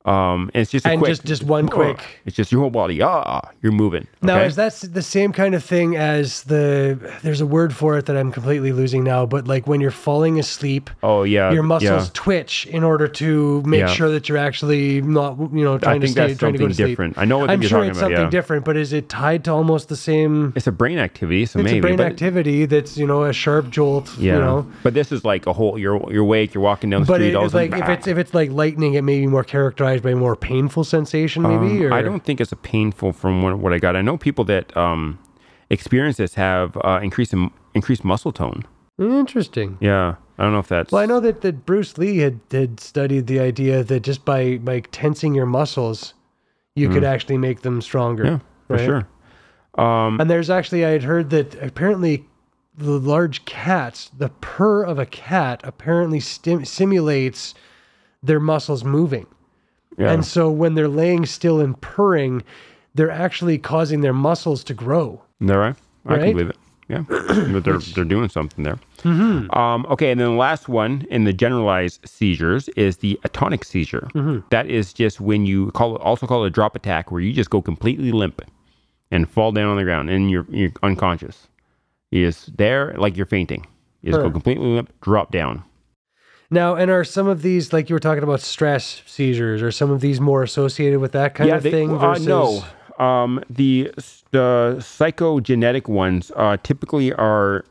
Um, and it's just a And quick, just- just one quick- It's just your whole body. Ah, you're moving. Now, okay? is that s- the same kind of thing as the? There's a word for it that I'm completely losing now. But like when you're falling asleep, Oh yeah, your muscles yeah. twitch in order to make Yeah. sure that you're actually not, you know, I trying to think stay, that's trying to go something to sleep. different. I know what I'm you're sure talking it's about. something Yeah. different, but is it tied to almost the same? It's a brain activity, so It's maybe. a brain but, activity that's, you know, a sharp jolt. Yeah. You know, But this is like a whole. You're you're awake. You're walking down the but street. it, all of it's a sudden, like if it's if it's like lightning, it may be more characterized by a more painful sensation, maybe. Um, or I don't think it's a painful from what, what I got. I know people that um, experience this have uh, increased increased muscle tone. Interesting. Yeah, I don't know if that's. Well, I know that, that Bruce Lee had, had studied the idea that just by, by tensing your muscles, you could actually make them stronger. Mm. Yeah, for right? sure. Um, And there's actually, I had heard that apparently the large cats, the purr of a cat apparently stim- simulates their muscles moving. yeah. And so when they're laying still and purring, they're actually causing their muscles to grow. Is that right? I Right? can believe it. Yeah, but they're they're doing something there. Mm-hmm. Um, okay, and then the last one in the generalized seizures is the atonic seizure. Mm-hmm. That is just when you call it, also call it a drop attack, where you just go completely limp and fall down on the ground and you're you're unconscious. You're just there like you're fainting. You just Huh. go completely limp, drop down. Now, and are some of these, like you were talking about stress seizures, are some of these more associated with that kind of they- thing uh, versus... no. Um, the the psychogenetic ones uh, typically are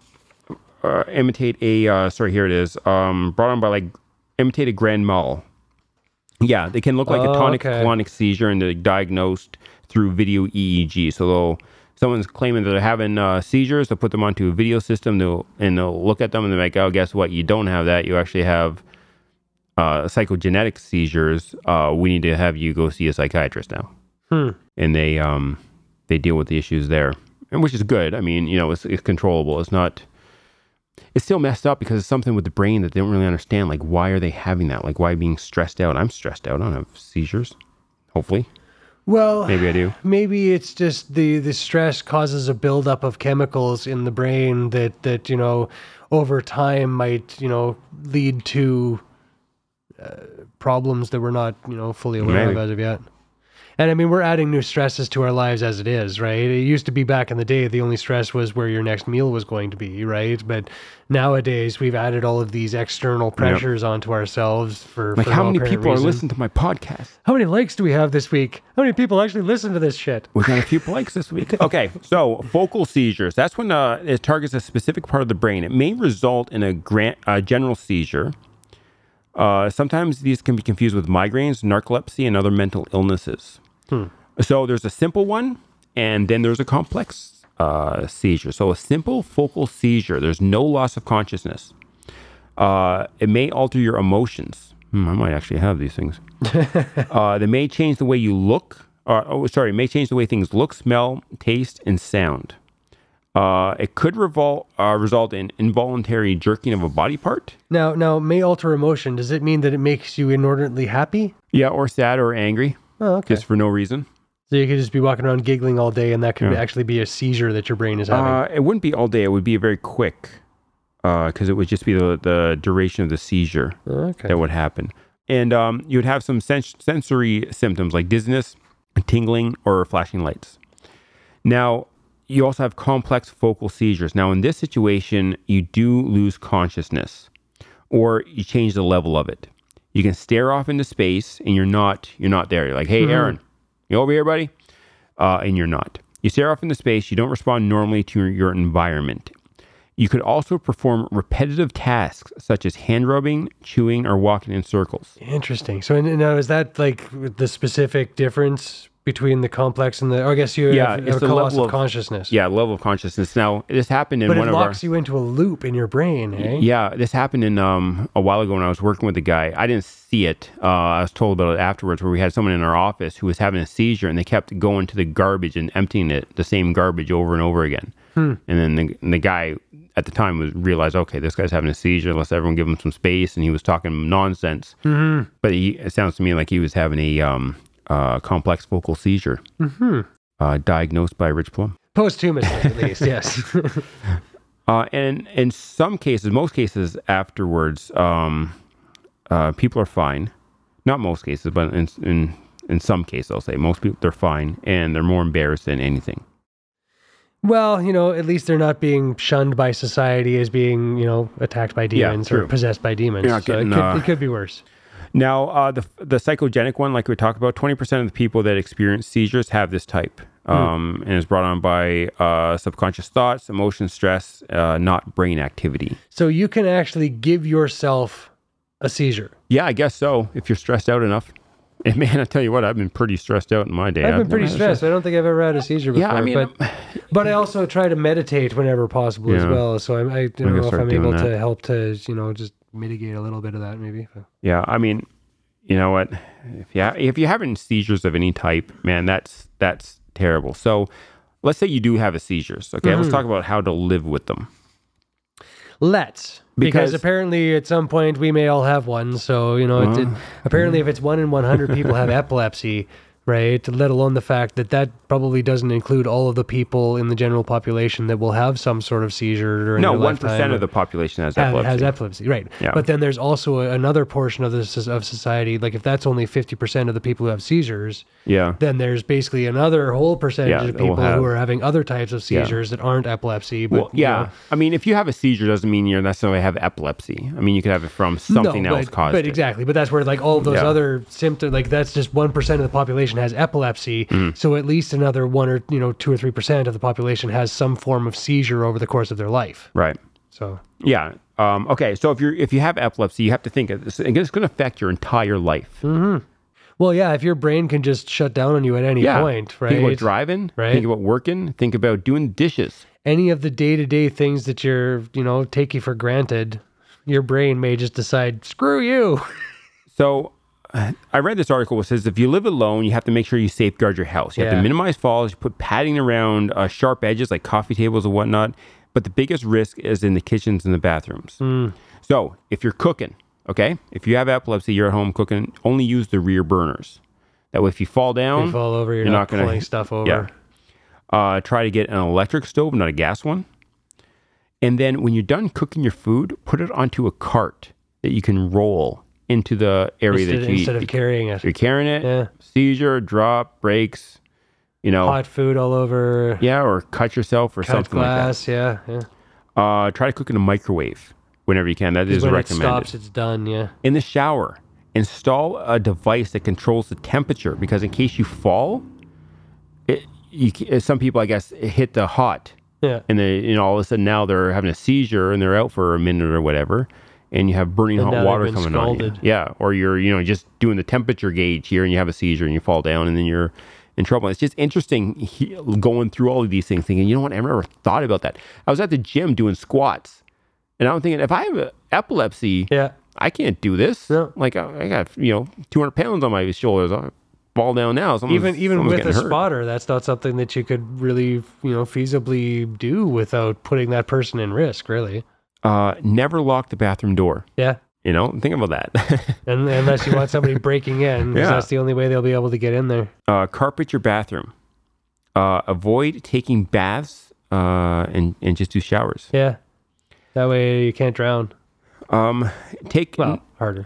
uh, imitate a uh, sorry here it is um, brought on by like imitate a grand mal. Yeah, they can look like Oh, a tonic okay. clonic seizure and they're diagnosed through video E E G. So they'll, someone's claiming that they're having uh, seizures, they'll put them onto a video system, they'll and they'll look at them and they're like, oh, guess what? You don't have that. You actually have uh, psychogenetic seizures. Uh, we need to have you go see a psychiatrist now. Hmm. And they um they deal with the issues there, and which is good. I mean, you know, it's, it's controllable. It's not. It's still messed up because it's something with the brain that they don't really understand. Like, why are they having that? Like, why being stressed out? I'm stressed out. I don't have seizures. Hopefully, Well, maybe I do. maybe it's just the, the stress causes a buildup of chemicals in the brain that, that, you know, over time might, you know, lead to uh, problems that we're not, you know, fully aware Maybe. of as of yet. And I mean, we're adding new stresses to our lives as it is, right? It used to be back in the day, the only stress was where your next meal was going to be, right? But nowadays, we've added all of these external pressures onto ourselves for Like, for how no many apparent people are reason. listening to my podcast? How many likes do we have this week? How many people actually listen to this shit? We got a few likes this week. Okay, so focal seizures. That's when uh, it targets a specific part of the brain. It may result in a gran- uh, general seizure. Uh, sometimes these can be confused with migraines, narcolepsy, and other mental illnesses. Hmm. So there's a simple one, and then there's a complex uh, seizure. So a simple focal seizure, there's no loss of consciousness. Uh, it may alter your emotions. Hmm, I might actually have these things. uh, they may change the way you look. Uh, oh, sorry, it may change the way things look, smell, taste, and sound. Uh, it could revol- uh, result in involuntary jerking of a body part. Now, now, may alter emotion. Does it mean that it makes you inordinately happy? Yeah, or sad or angry, Oh, okay. just for no reason. So you could just be walking around giggling all day, and that could Yeah. actually be a seizure that your brain is having. Uh, it wouldn't be all day. It would be very quick because it would just be the, the duration of the seizure okay. that would happen. And um, you would have some sens- sensory symptoms like dizziness, tingling, or flashing lights. Now, you also have complex focal seizures. Now, in this situation, you do lose consciousness or you change the level of it. You can stare off into space and you're not you're not there. You're like, hey, Mm-hmm. Aaron, you over here, buddy? Uh, and you're not. You stare off into space. You don't respond normally to your, your environment. You could also perform repetitive tasks such as hand rubbing, chewing, or walking in circles. Interesting. So and now is that like the specific difference between the complex and the? Or I guess you Yeah, have, it's have the a loss level of of- consciousness. Yeah, level of consciousness. Now, this happened in but one it of our... locks you into a loop in your brain, eh? Yeah, this happened in um, a while ago when I was working with a guy. I didn't see it. Uh, I was told about it afterwards, where we had someone in our office who was having a seizure, and they kept going to the garbage and emptying it, the same garbage over and over again. Hmm. And then the, and the guy at the time was realized, okay, this guy's having a seizure. Let's everyone give him some space. And he was talking nonsense. Mm-hmm. But he, it sounds to me like he was having a um, uh, complex focal seizure, Mm-hmm. uh, diagnosed by Rich Plum. Posthumously, at least, yes. Uh, and in some cases, most cases afterwards, um, uh, people are fine. Not most cases, but in in in some cases, I'll say most people they're fine and they're more embarrassed than anything. Well, you know, at least they're not being shunned by society as being, you know, attacked by demons Yeah, or true. possessed by demons. You're not So getting, it, could, uh, it could be worse. Now, uh, the the psychogenic one, like we talked about, twenty percent of the people that experience seizures have this type, um, and is brought on by uh, subconscious thoughts, emotions, stress, uh, not brain activity. So you can actually give yourself a seizure. Yeah, I guess so. If you're stressed out enough. And man, I tell you what, I've been pretty stressed out in my day. I've been I've pretty never had a stressed. I don't think I've ever had a seizure before. Yeah, I mean, but, but I also try to meditate whenever possible as Yeah. well. So I'm, I don't I'm gonna know if start I'm doing able that. to help to, you know, just mitigate a little bit of that maybe. Yeah, I mean, you know what? If you ha- if you're having seizures of any type, man, that's that's terrible. So, let's say you do have a seizures. Okay, let's talk about how to live with them. Let's. Because, Because- apparently at some point we may all have one. So, you know, it, it, apparently if it's one in one hundred people have epilepsy, right? Let alone the fact that that probably doesn't include all of the people in the general population that will have some sort of seizure during No, their one lifetime. percent of the population has ha- epilepsy. has epilepsy, right? Yeah. But then there's also a, another portion of this of society. Like if that's only fifty percent of the people who have seizures, Yeah. then there's basically another whole percentage Yeah, of that will people have- who are having other types of Yeah. seizures that aren't epilepsy. But Well, yeah. you I mean, if you have a seizure, doesn't mean you necessarily have epilepsy. I mean, you could have it from something no, else but, caused But it. exactly, but that's where like all of those Yeah. other symptoms, like that's just one percent of the population has epilepsy. Mm-hmm. So at least another one or you know two or three percent of the population has some form of seizure over the course of their life. Right. So Yeah. Um, okay. So if you're if you have epilepsy, you have to think of this. It's going to affect your entire life. well, yeah, if your brain can just shut down on you at any Yeah. point, right? Think about driving. Right. Think about working. Think about doing dishes. Any of the day to day things that you're you know take you for granted, your brain may just decide screw you. So uh, I read this article which says if you live alone, you have to make sure you safeguard your house. You have Yeah. to minimize falls. You put padding around uh, sharp edges like coffee tables and whatnot. But the biggest risk is in the kitchens and the bathrooms. Mm. So if you're cooking, okay, if you have epilepsy, you're at home cooking, only use the rear burners. That way, if you fall down, You fall over, you're, you're not, not gonna- pulling stuff over. Yeah. Uh, try to get an electric stove, not a gas one. And then when you're done cooking your food, put it onto a cart that you can roll into the area Instead, that you instead eat. of carrying it, You're carrying it, Yeah. seizure, drop, breaks, you know, hot food all over, yeah, or cut yourself or cut something glass, yeah, yeah. like that. Uh, try to cook in a microwave whenever you can. That is When it recommended. stops, it's done. Yeah. In the shower, install a device that controls the temperature because in case you fall, it, you, ca- some people, I guess, hit the hot Yeah. and they, you know, all of a sudden now they're having a seizure and they're out for a minute or whatever, and you have burning And now hot they've water been coming on scalded. you. Yeah, or you're, you know, just doing the temperature gauge here and you have a seizure and you fall down and then you're in trouble. It's just interesting he, going through all of these things, thinking, you know what, I never thought about that. I was at the gym doing squats, and I'm thinking, if I have a epilepsy, Yeah. I can't do this. No. Like I I got, you know, two hundred pounds on my shoulders. I fall down now. Someone's, Even even someone's with a getting hurt. spotter, that's not something that you could really you know feasibly do without putting that person in risk. Really. Uh, never lock the bathroom door. Yeah. You know, think about that. And unless you want somebody breaking in, 'cause Yeah. that's the only way they'll be able to get in there. uh, carpet your bathroom. Uh, avoid taking baths uh, and and just do showers. Yeah. That way you can't drown. Um, take Well, harder.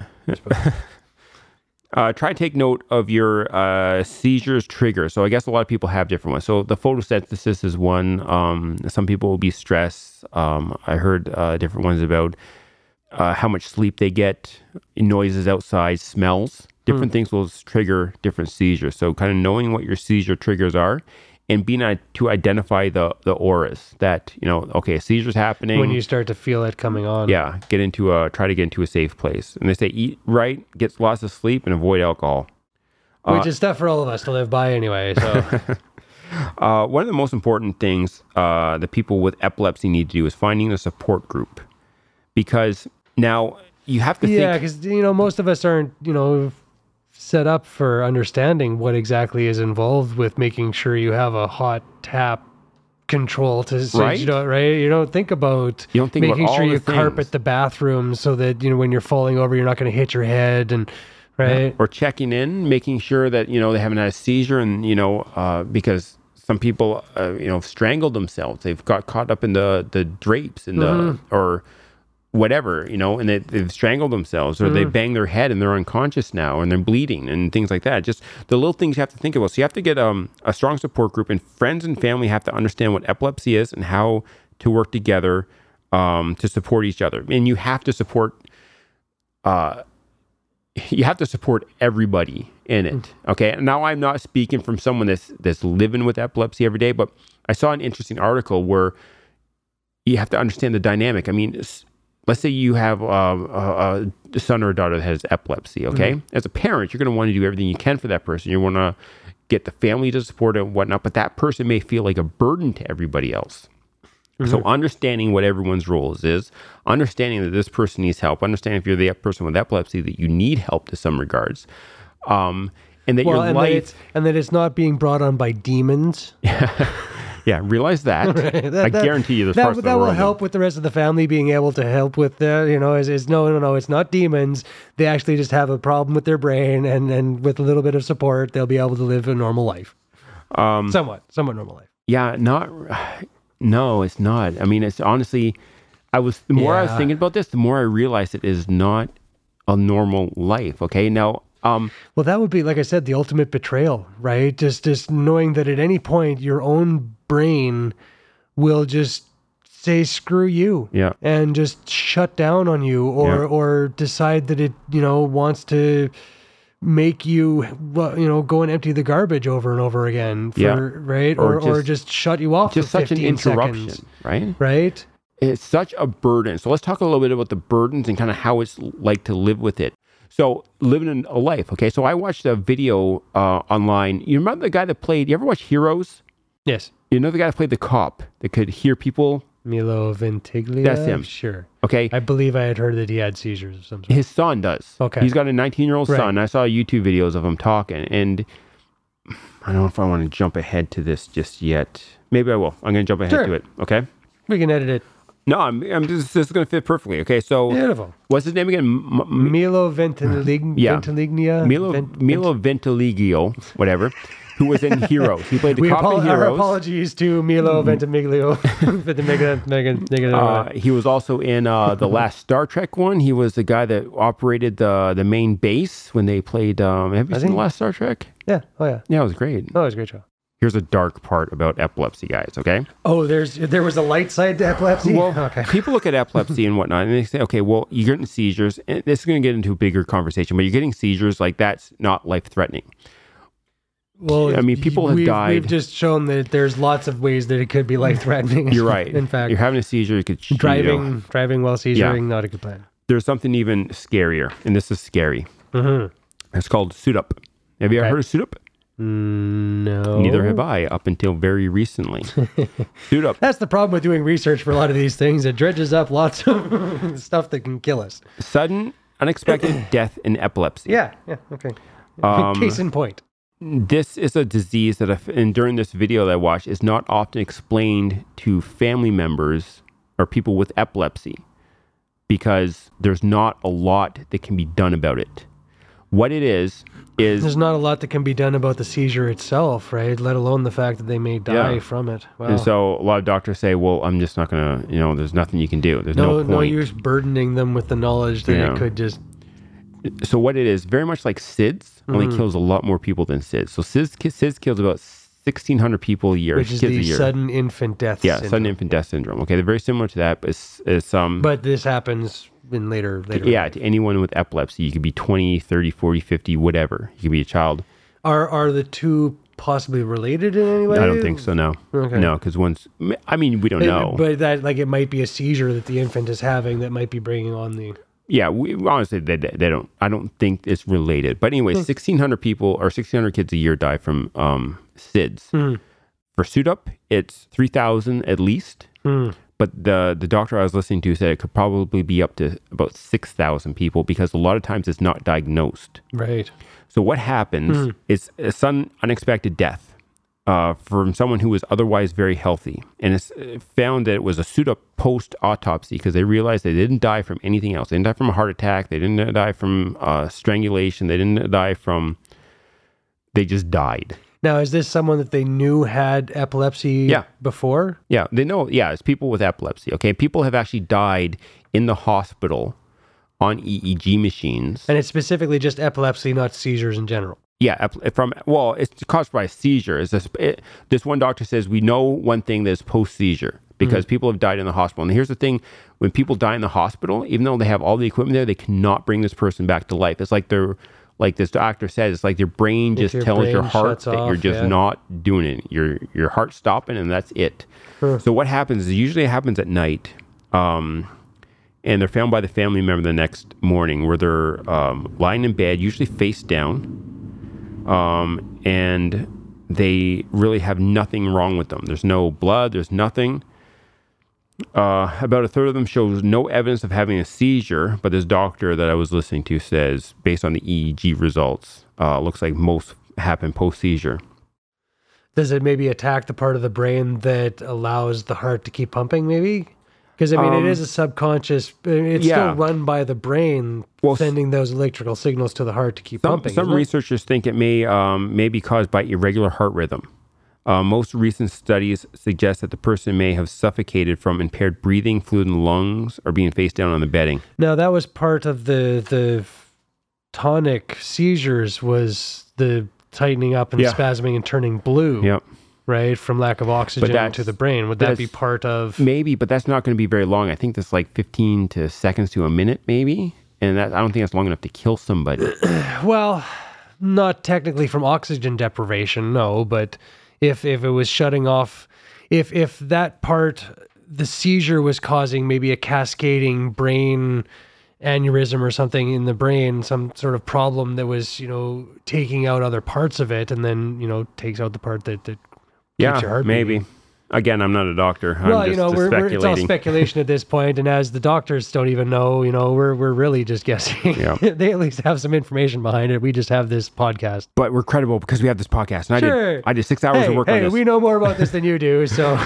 uh, try to take note of your uh, seizures trigger. So I guess a lot of people have different ones. So the photosynthesis is one. Um, some people will be stressed. Um, I heard uh, different ones about uh, how much sleep they get, noises outside, smells. Different things will trigger different seizures. So kind of knowing what your seizure triggers are and being able to identify the, the auras that, you know, okay, a seizure's happening. When you start to feel it coming on. Yeah, get into a try to get into a safe place. And they say eat right, get lots of sleep, and avoid alcohol. Which is stuff for all of us to live by anyway. So Uh, one of the most important things uh, that people with epilepsy need to do is finding a support group, because now you have to yeah, think. because you know most of us aren't you know set up for understanding what exactly is involved with making sure you have a hot tap control to so Right. you don't right you don't think about You don't think about making all sure the you things. carpet the bathroom so that you know when you're falling over you're not going to hit your head and right Or checking in, making sure that you know they haven't had a seizure, and you know uh, because some people uh, you know strangled themselves. They've got caught up in the the drapes and Mm-hmm. the or whatever, you know, and they, they've strangled themselves or mm. they bang their head and they're unconscious now and they're bleeding and things like that. Just the little things you have to think about. So you have to get um, a strong support group, and friends and family have to understand what epilepsy is and how to work together um, to support each other. And you have to support, uh, you have to support everybody in it. Okay. And now I'm not speaking from someone that's, that's living with epilepsy every day, but I saw an interesting article where you have to understand the dynamic. I mean, let's say you have um, a, a son or a daughter that has epilepsy, okay? Mm-hmm. As a parent, you're going to want to do everything you can for that person. You want to get the family to support it and whatnot, but that person may feel like a burden to everybody else. Mm-hmm. So understanding what everyone's roles is, understanding that this person needs help, understanding if you're the person with epilepsy that you need help to some regards, um, and that well, your and life... That it's, and that it's not being brought on by demons. Yeah, realize that. Right. that I that, guarantee you, there's that, parts of the that will world help with the rest of the family being able to help with the, you know, is, is no, no, no, it's not demons. They actually just have a problem with their brain, and, and with a little bit of support, they'll be able to live a normal life. Um, somewhat, somewhat normal life. Yeah, not, no, it's not. I mean, it's honestly, I was, the more yeah. I was thinking about this, the more I realized it is not a normal life. Okay, now, Um, well, that would be, like I said, the ultimate betrayal, right? Just, just knowing that at any point your own brain will just say "screw you," yeah, and just shut down on you, or yeah. or decide that it, you know, wants to make you, you know, go and empty the garbage over and over again, for, yeah, right? Or or just, or just shut you off. Just for such an interruption, seconds, right? Right. It's such a burden. So let's talk a little bit about the burdens and kind of how it's like to live with it. So living in a life, okay? So I watched a video uh, online. You remember the guy that played, you ever watch Heroes? Yes. You know the guy that played the cop that could hear people? Milo Ventimiglia? That's him. Sure. Okay. I believe I had heard that he had seizures of some sort. His son does. Okay. He's got a nineteen-year-old right. son. I saw YouTube videos of him talking, and I don't know if I want to jump ahead to this just yet. Maybe I will. I'm going to jump ahead sure. to it, okay? We can edit it. No, I'm, I'm just, this is going to fit perfectly. Okay, so beautiful. What's his name again? M- M- Milo Ventimiglia. yeah. Ventimiglia. Milo, Vent- Milo Ventimiglia, whatever, who was in Heroes. He played the we cop apo- in Heroes. Our apologies to Milo Ventimiglia. Ventimiglia. uh, he was also in uh, the last Star Trek one. He was the guy that operated the the main base when they played. Um, have you I seen the last Star Trek? Yeah. Oh yeah. Yeah, it was great. Oh, it was a great show. Here's a dark part about epilepsy, guys, okay? Oh, there's there was a light side to epilepsy? Well, okay. People look at epilepsy and whatnot, and they say, okay, well, you're getting seizures. And this is going to get into a bigger conversation, but you're getting seizures, like that's not life-threatening. Well, I mean, people have we've, died. We've just shown that there's lots of ways that it could be life-threatening. You're right. In fact. You're having a seizure, you could... Driving, you know, driving while seizuring, yeah. not a good plan. There's something even scarier, and this is scary. Mm-hmm. It's called SUDUP. Have you ever okay. heard of SUDUP? No. Neither have I, up until very recently. SUDUP. That's the problem with doing research for a lot of these things. It dredges up lots of stuff that can kill us. Sudden, unexpected death in epilepsy. Yeah, yeah, okay. Um, Case in point. This is a disease that, I've, and during this video that I watched, is not often explained to family members or people with epilepsy because there's not a lot that can be done about it. What it is, is... There's not a lot that can be done about the seizure itself, right? Let alone the fact that they may die yeah. from it. Wow. And so a lot of doctors say, well, I'm just not going to, you know, there's nothing you can do. There's no, no point. No use burdening them with the knowledge that yeah. it could just... So what it is, very much like SIDS, only mm-hmm. kills a lot more people than SIDS. So SIDS, SIDS kills about sixteen hundred people a year. Which is kids the a year. sudden infant death yeah, syndrome. sudden infant death syndrome. Okay, they're very similar to that, but it's, it's um. But this happens in later, later. Yeah, to anyone with epilepsy. You could be twenty, thirty, forty, fifty, whatever. You could be a child. Are are the two possibly related in any way? I don't think so, no. Okay. No, because once, I mean, we don't it, know. But that, like, it might be a seizure that the infant is having that might be bringing on the... Yeah, we, honestly, they, they don't. I don't think it's related. But anyway, sixteen hundred people or sixteen hundred kids a year die from um, SIDS. Mm. For SUDUP, it's three thousand at least. Mm. But the the doctor I was listening to said it could probably be up to about six thousand people because a lot of times it's not diagnosed. Right. So what happens mm. is a sudden unexpected death uh, from someone who was otherwise very healthy. And it's found that it was a SUDUP post-autopsy because they realized they didn't die from anything else. They didn't die from a heart attack. They didn't die from uh, strangulation. They didn't die from... They just died. Now, is this someone that they knew had epilepsy Yeah. before? Yeah, they know. Yeah, it's people with epilepsy. Okay, people have actually died in the hospital on E E G machines. And it's specifically just epilepsy, not seizures in general. Yeah, ep- from well, it's caused by a seizure. Is this it, this one doctor says we know one thing that is post seizure because mm-hmm. people have died in the hospital. And here's the thing: when people die in the hospital, even though they have all the equipment there, they cannot bring this person back to life. It's like they're like this doctor says, it's like your brain just your tells brain your heart that off, you're just yeah. not doing it. Your your heart's stopping, and that's it. Huh. So what happens is usually it happens at night. Um, and they're found by the family member the next morning where they're um, lying in bed, usually face down. Um, and they really have nothing wrong with them. There's no blood, there's nothing. Uh, about a third of them shows no evidence of having a seizure, but this doctor that I was listening to says, based on the E E G results, uh, looks like most happen post-seizure. Does it maybe attack the part of the brain that allows the heart to keep pumping, maybe? Because, I mean, um, it is a subconscious, it's yeah. still run by the brain, well, sending those electrical signals to the heart to keep some, pumping. Some researchers think it may, um, may be caused by irregular heart rhythm. Uh, most recent studies suggest that the person may have suffocated from impaired breathing, fluid in the lungs, or being face down on the bedding. Now, that was part of the the tonic seizures, was the tightening up and yeah. spasming and turning blue. Yep. Right, from lack of oxygen to the brain. Would that be part of... Maybe, but that's not going to be very long. I think that's like fifteen to seconds to a minute, maybe. And that I don't think that's long enough to kill somebody. Well, not technically from oxygen deprivation, no. But if if it was shutting off... If, if that part, the seizure was causing maybe a cascading brain aneurysm or something in the brain, some sort of problem that was, you know, taking out other parts of it and then, you know, takes out the part that... that Yeah, maybe. Beating. Again, I'm not a doctor. Well, I'm just you know, we're, we're, it's all speculation at this point, and as the doctors don't even know, you know, we're we're really just guessing. Yeah. They at least have some information behind it. We just have this podcast, but we're credible because we have this podcast. And sure. I did I did six hours hey, of work hey, on this. We know more about this than you do, so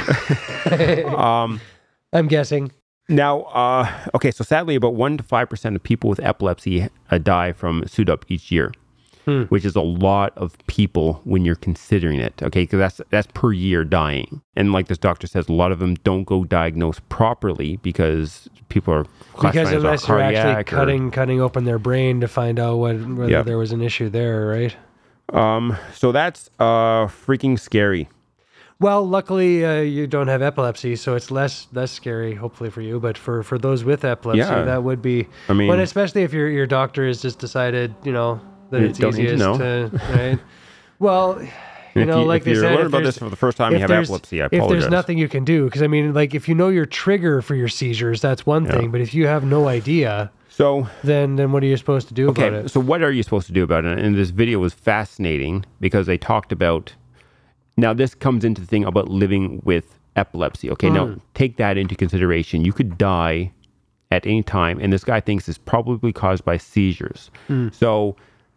um, I'm guessing. Now, uh, okay, so sadly, about one to five percent of people with epilepsy uh, die from S U D U P each year. Hmm. Which is a lot of people when you're considering it, okay? Because that's that's per year dying. And like this doctor says, a lot of them don't go diagnosed properly because people are because unless you're actually or, cutting cutting open their brain to find out what whether yep. there was an issue there, right? Um, so that's uh freaking scary. Well, luckily uh, you don't have epilepsy, so it's less less scary, hopefully for you. But for, for those with epilepsy, yeah. that would be. I mean, well, especially if your your doctor has just decided, you know. That it's easiest to, to right? Well, you know, you, like if they you're said, learning about this for the first time, you have epilepsy. I apologize. If there's nothing you can do, because I mean, like if you know your trigger for your seizures, that's one yeah. thing. But if you have no idea, so then then what are you supposed to do okay, about it? So what are you supposed to do about it? And this video was fascinating because they talked about. Now this comes into the thing about living with epilepsy. Okay, mm. now take that into consideration. You could die at any time, and this guy thinks it's probably caused by seizures. Mm. So.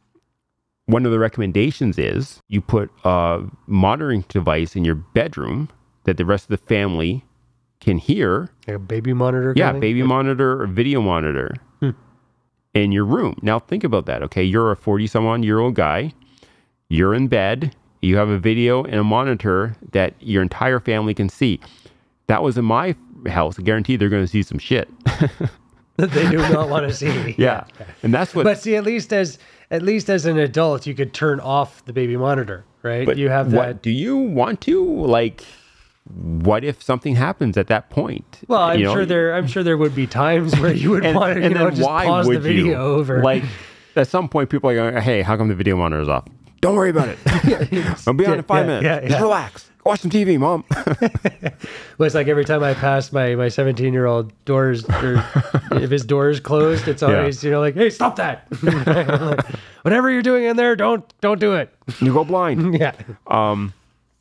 One of the recommendations is you put a monitoring device in your bedroom that the rest of the family can hear. Like a baby monitor? Yeah, baby monitor or video monitor hmm. in your room. Now think about that, okay? You're a forty-some-odd-year-old guy. You're in bed. You have a video and a monitor that your entire family can see. That was in my house. I guarantee they're going to see some shit. That they do not want to see. Yeah. yeah. And that's what... But see, at least as... At least as an adult, you could turn off the baby monitor, right? But you have that. What, do you want to? Like, what if something happens at that point? Well, I'm you know? sure there. I'm sure there would be times where you would and, want to, you know, just pause the video you? over. Like, at some point, people are going, "Hey, how come the video monitor is off? Don't worry about it. I'll be on in five yeah, minutes. Yeah, yeah. Just relax. Watch some T V, Mom." Well, it's like every time I pass my my seventeen-year-old doors, or if his door is closed, it's always yeah. you know like, "Hey, stop that! Like, whatever you're doing in there, don't don't do it. You go blind." Yeah. Um,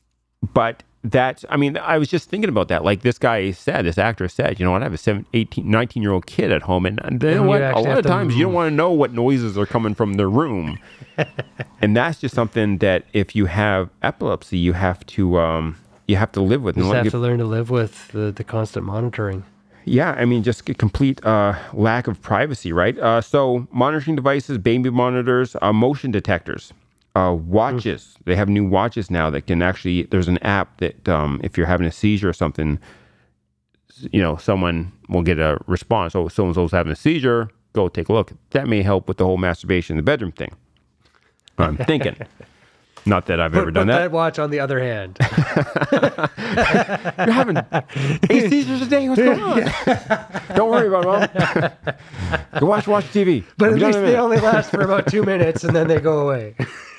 but that's, I mean, I was just thinking about that. Like this guy said, this actor said, you know what, I have a seven, eighteen, nineteen-year-old kid at home, and, and you know what, a lot of times you don't want to know what noises are coming from their room. And that's just something that if you have epilepsy, you have to um, you have to live with. You just have you, to learn to live with the, the constant monitoring. Yeah, I mean, just a complete uh, lack of privacy, right? Uh, so monitoring devices, baby monitors, uh, motion detectors. uh, watches. Mm. They have new watches now that can actually, there's an app that um, if you're having a seizure or something, you know, someone will get a response. Oh, so-and-so's having a seizure. Go take a look. That may help with the whole masturbation in the bedroom thing. I'm thinking. Not that I've put, ever done put that. that watch on the other hand. You're having eight seizures a day. What's going on? Don't worry about it, Mom. Go watch, watch T V. But at least they only last for about two minutes and then they go away.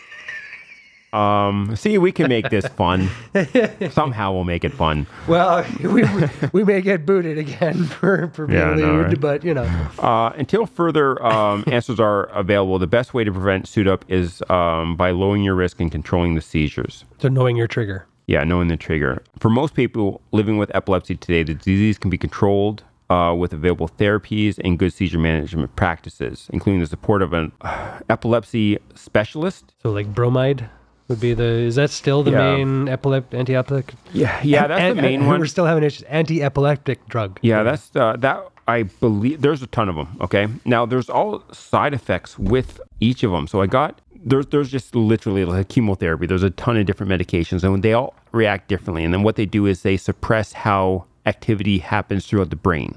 Um, see, we can make this fun. Somehow we'll make it fun. Well, we we may get booted again for, for being yeah, lewd, no, right? but you know. Uh, until further um, answers are available, the best way to prevent SUDEP is um, by lowering your risk and controlling the seizures. So knowing your trigger. Yeah, knowing the trigger. For most people living with epilepsy today, the disease can be controlled uh, with available therapies and good seizure management practices, including the support of an uh, epilepsy specialist. So like bromide? Would be the is that still the yeah. main epilep anti-epileptic? Yeah, yeah, that's and, the main and, one. We're still having issues. Anti-epileptic drug. Yeah, that's uh, that. I believe there's a ton of them. Okay, now there's all side effects with each of them. So I got there's there's just literally like chemotherapy. There's a ton of different medications, and they all react differently. And then what they do is they suppress how activity happens throughout the brain.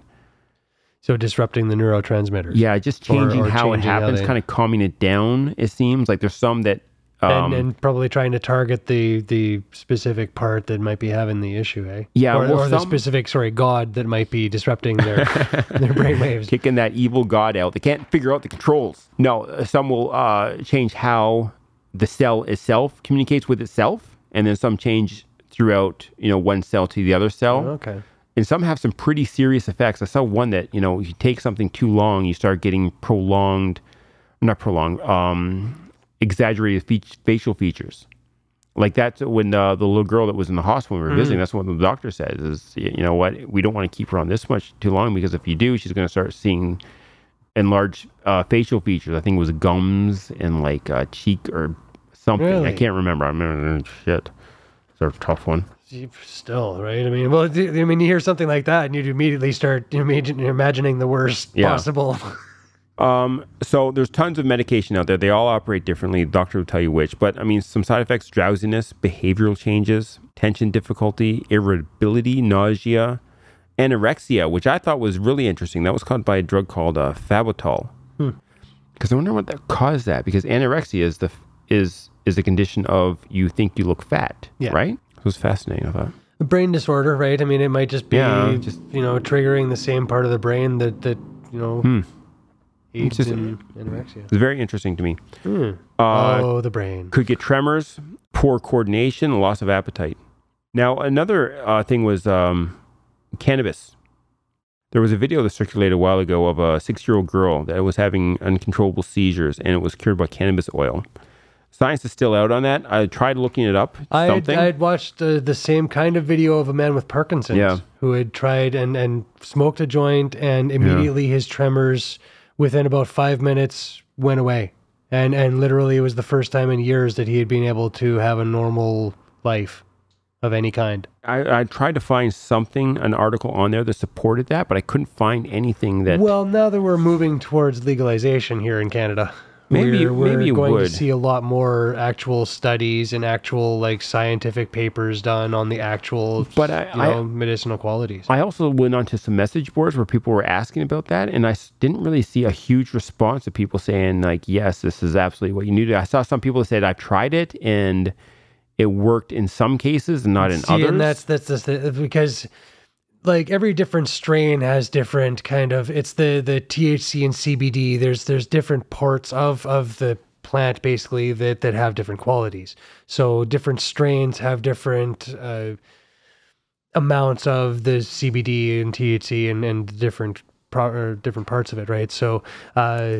So disrupting the neurotransmitters. Yeah, just changing or, or how changing it happens, how they... kind of calming it down. It seems like there's some that. and, Um, and probably trying to target the, the specific part that might be having the issue, eh? Yeah, or, well, or the some... specific, sorry, God that might be disrupting their their brainwaves. Kicking that evil God out. They can't figure out the controls. No, some will uh, change how the cell itself communicates with itself, and then some change throughout, you know, one cell to the other cell. Oh, okay. And some have some pretty serious effects. I saw one that, you know, you take something too long, you start getting prolonged, not prolonged, um... exaggerated fe- facial features. Like that's when uh, the little girl that was in the hospital when we were mm. visiting, that's what the doctor says is, you know what, we don't want to keep her on this much too long because if you do, she's going to start seeing enlarged uh, facial features. I think it was gums and like uh, cheek or something. Really? I can't remember. I remember shit. It's a tough one. Still, right? I mean, well, I mean, you hear something like that and you immediately start imagine, imagining the worst yeah. possible. Um, so there's tons of medication out there. They all operate differently. The doctor will tell you which, but I mean, some side effects: drowsiness, behavioral changes, attention difficulty, irritability, nausea, anorexia, which I thought was really interesting. That was caused by a drug called uh, Fabitol. Because hmm. I wonder what that caused that. Because anorexia is the is is a condition of you think you look fat, yeah. right? It was fascinating. I thought. A brain disorder, right? I mean, it might just be yeah. just you know triggering the same part of the brain that that you know. Hmm. It's just anorexia. It's very interesting to me. Mm. Uh, oh, the brain. Could get tremors, poor coordination, loss of appetite. Now, another uh, thing was um, cannabis. There was a video that circulated a while ago of a six-year-old girl that was having uncontrollable seizures, and it was cured by cannabis oil. Science is still out on that. I tried looking it up. I something. had watched uh, the same kind of video of a man with Parkinson's yeah. who had tried and, and smoked a joint, and immediately yeah. his tremors within about five minutes went away. And and literally it was the first time in years that he had been able to have a normal life of any kind. I, I tried to find something, an article on there that supported that, but I couldn't find anything that... Well, now that we're moving towards legalization here in Canada, maybe, we're, we're maybe you going would. to see a lot more actual studies and actual like scientific papers done on the actual but I, you know, I, medicinal qualities. I also went onto some message boards where people were asking about that, and I didn't really see a huge response of people saying like, yes, this is absolutely what you need to do. I saw some people that said, I've tried it and it worked in some cases and not in see, others. And that's, that's, that's the, because like every different strain has different kind of, it's the, the T H C and C B D. There's, there's different parts of, of the plant basically that, that have different qualities. So different strains have different, uh, amounts of the C B D and T H C and, and different, pro, or different parts of it. Right. So, uh,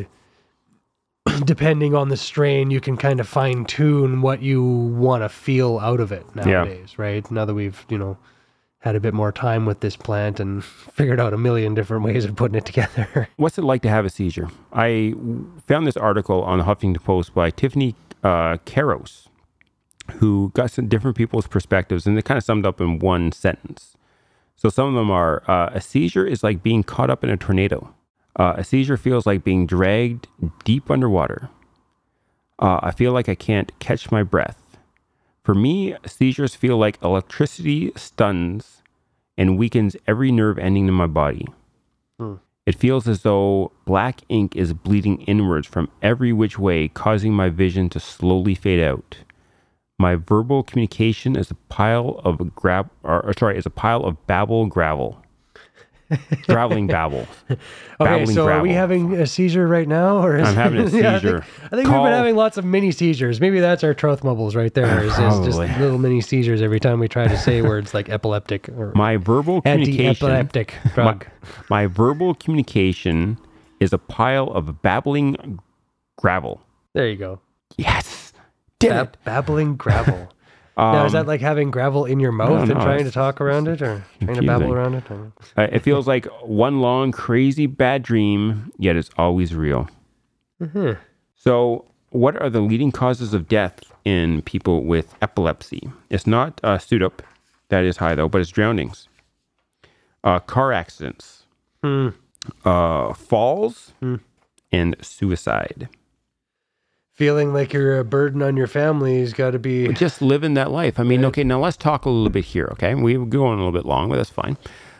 depending on the strain, you can kind of fine tune what you want to feel out of it nowadays. Yeah. Right. Now that we've, you know, had a bit more time with this plant and figured out a million different ways of putting it together. What's it like to have a seizure? I found this article on the Huffington Post by Tiffany uh, Karos, who got some different people's perspectives, and they kind of summed up in one sentence. So some of them are, uh, a seizure is like being caught up in a tornado. Uh, a seizure feels like being dragged deep underwater. Uh, I feel like I can't catch my breath. For me, seizures feel like electricity stuns and weakens every nerve ending in my body. Hmm. It feels as though black ink is bleeding inwards from every which way, causing my vision to slowly fade out. My verbal communication is a pile of grab, or, or sorry, is a pile of babble gravel. Traveling babble. Okay, Babbling so gravel. are we having a seizure right now, or is I'm having a yeah, seizure. I think, I think Call- we've been having lots of mini seizures. Maybe that's our troth mumbles right there. Is, is just Probably. little mini seizures every time we try to say words like epileptic or My verbal communication. anti-epileptic drug. My, my verbal communication is a pile of babbling gravel. There you go. Yes, did Bab- it. babbling gravel. Um, now, is that like having gravel in your mouth and know, trying to it's talk around it, or trying to babble confusing. around it? Or... Uh, it feels like one long, crazy, bad dream, yet it's always real. Mm-hmm. So, what are the leading causes of death in people with epilepsy? It's not uh, SUDEP, that is high though, but it's drownings, uh, car accidents, Hmm. uh, falls, Hmm. and suicide. Feeling like you're a burden on your family has got to be. Just living that life. I mean, Right. okay, now let's talk a little bit here, okay? We're going a little bit long, but that's fine.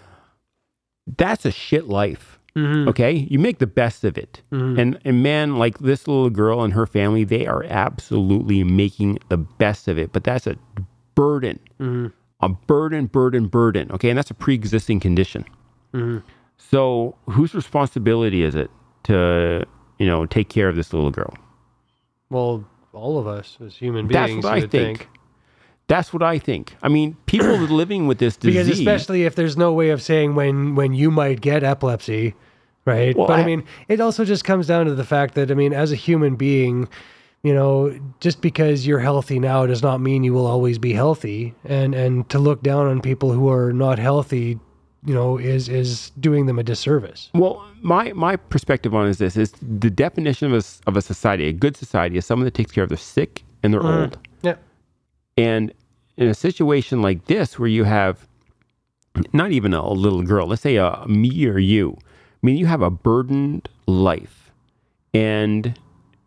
That's a shit life. Mhm. Okay, you make the best of it, Mhm. and and man, like this little girl and her family, they are absolutely making the best of it. But that's a burden, Mhm. a burden, burden, burden. Okay, and that's a pre-existing condition. Mhm. So whose responsibility is it to you know take care of this little girl? Well, all of us as human That's beings, what I you would think. think. That's what I think. I mean, people living with this disease. Because especially if there's no way of saying when when you might get epilepsy, right? Well, but I, I- mean, it also just comes down to the fact that I mean, as a human being, you know, just because you're healthy now does not mean you will always be healthy. And and to look down on people who are not healthy, you know, is is doing them a disservice. Well, my my perspective on is this: is the definition of a, s- of a society, a good society, is someone that takes care of the sick and they're Mhm. old. Yeah. And in a situation like this, where you have not even a little girl, let's say a me or you, I mean, you have a burdened life, and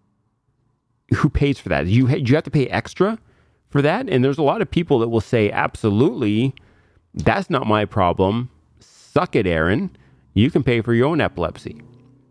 who pays for that? You ha- you have to pay extra for that, and there's a lot of people that will say, absolutely, that's not my problem. Suck it, Aaron. You can pay for your own epilepsy.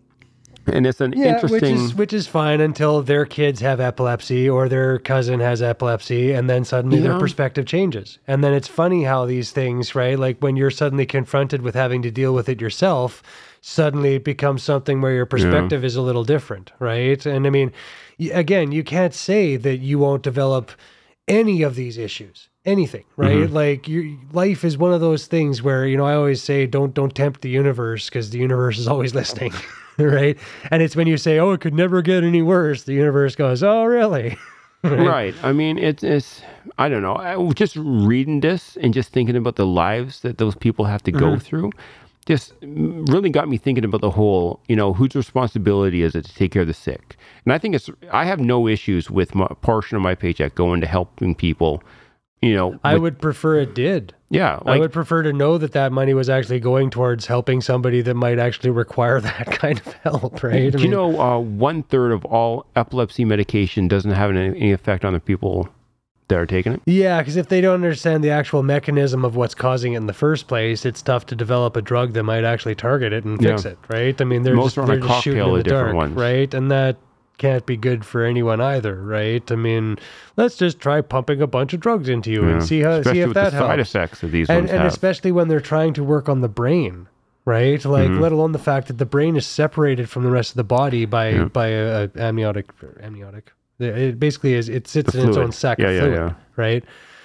And it's an Yeah, interesting. which is which is fine until their kids have epilepsy or their cousin has epilepsy, and then suddenly their Yeah. perspective changes. And then it's funny how these things, right? Like when you're suddenly confronted with having to deal with it yourself, suddenly it becomes something where your perspective is a little different, right? And I mean, y- again, you can't say that you won't develop any of these issues, anything, right? Mm-hmm. Like your life is one of those things where, you know, I always say, don't don't tempt the universe because the universe is always listening. Right. And it's when you say, oh, it could never get any worse. The universe goes, oh, really? Right. I mean, it's, it's, I don't know. I, was just reading this and just thinking about the lives that those people have to go through just really got me thinking about the whole, you know, whose responsibility is it to take care of the sick? And I think it's, I have no issues with my, a portion of my paycheck going to helping people, you know. I with- would prefer it did. Yeah. I Like, would prefer to know that that money was actually going towards helping somebody that might actually require that kind of help, right? I do you mean, know uh, one third of all epilepsy medication doesn't have any, any effect on the people that are taking it? Yeah, because if they don't understand the actual mechanism of what's causing it in the first place, it's tough to develop a drug that might actually target it and fix Yeah. it, right? I mean, they're Most just, are on they're a just shooting cocktail in of the different dark, ones. right? And that can't be good for anyone either, right? I mean, let's just try pumping a bunch of drugs into you Yeah. and see how Especially see if with that the side helps. effects that these And, ones and have. especially when they're trying to work on the brain, right? Like, Mm-hmm. let alone the fact that the brain is separated from the rest of the body by Yeah. by a, a amniotic amniotic. It basically is. It sits The in its fluid. own sac Yeah, of yeah, fluid, yeah. right?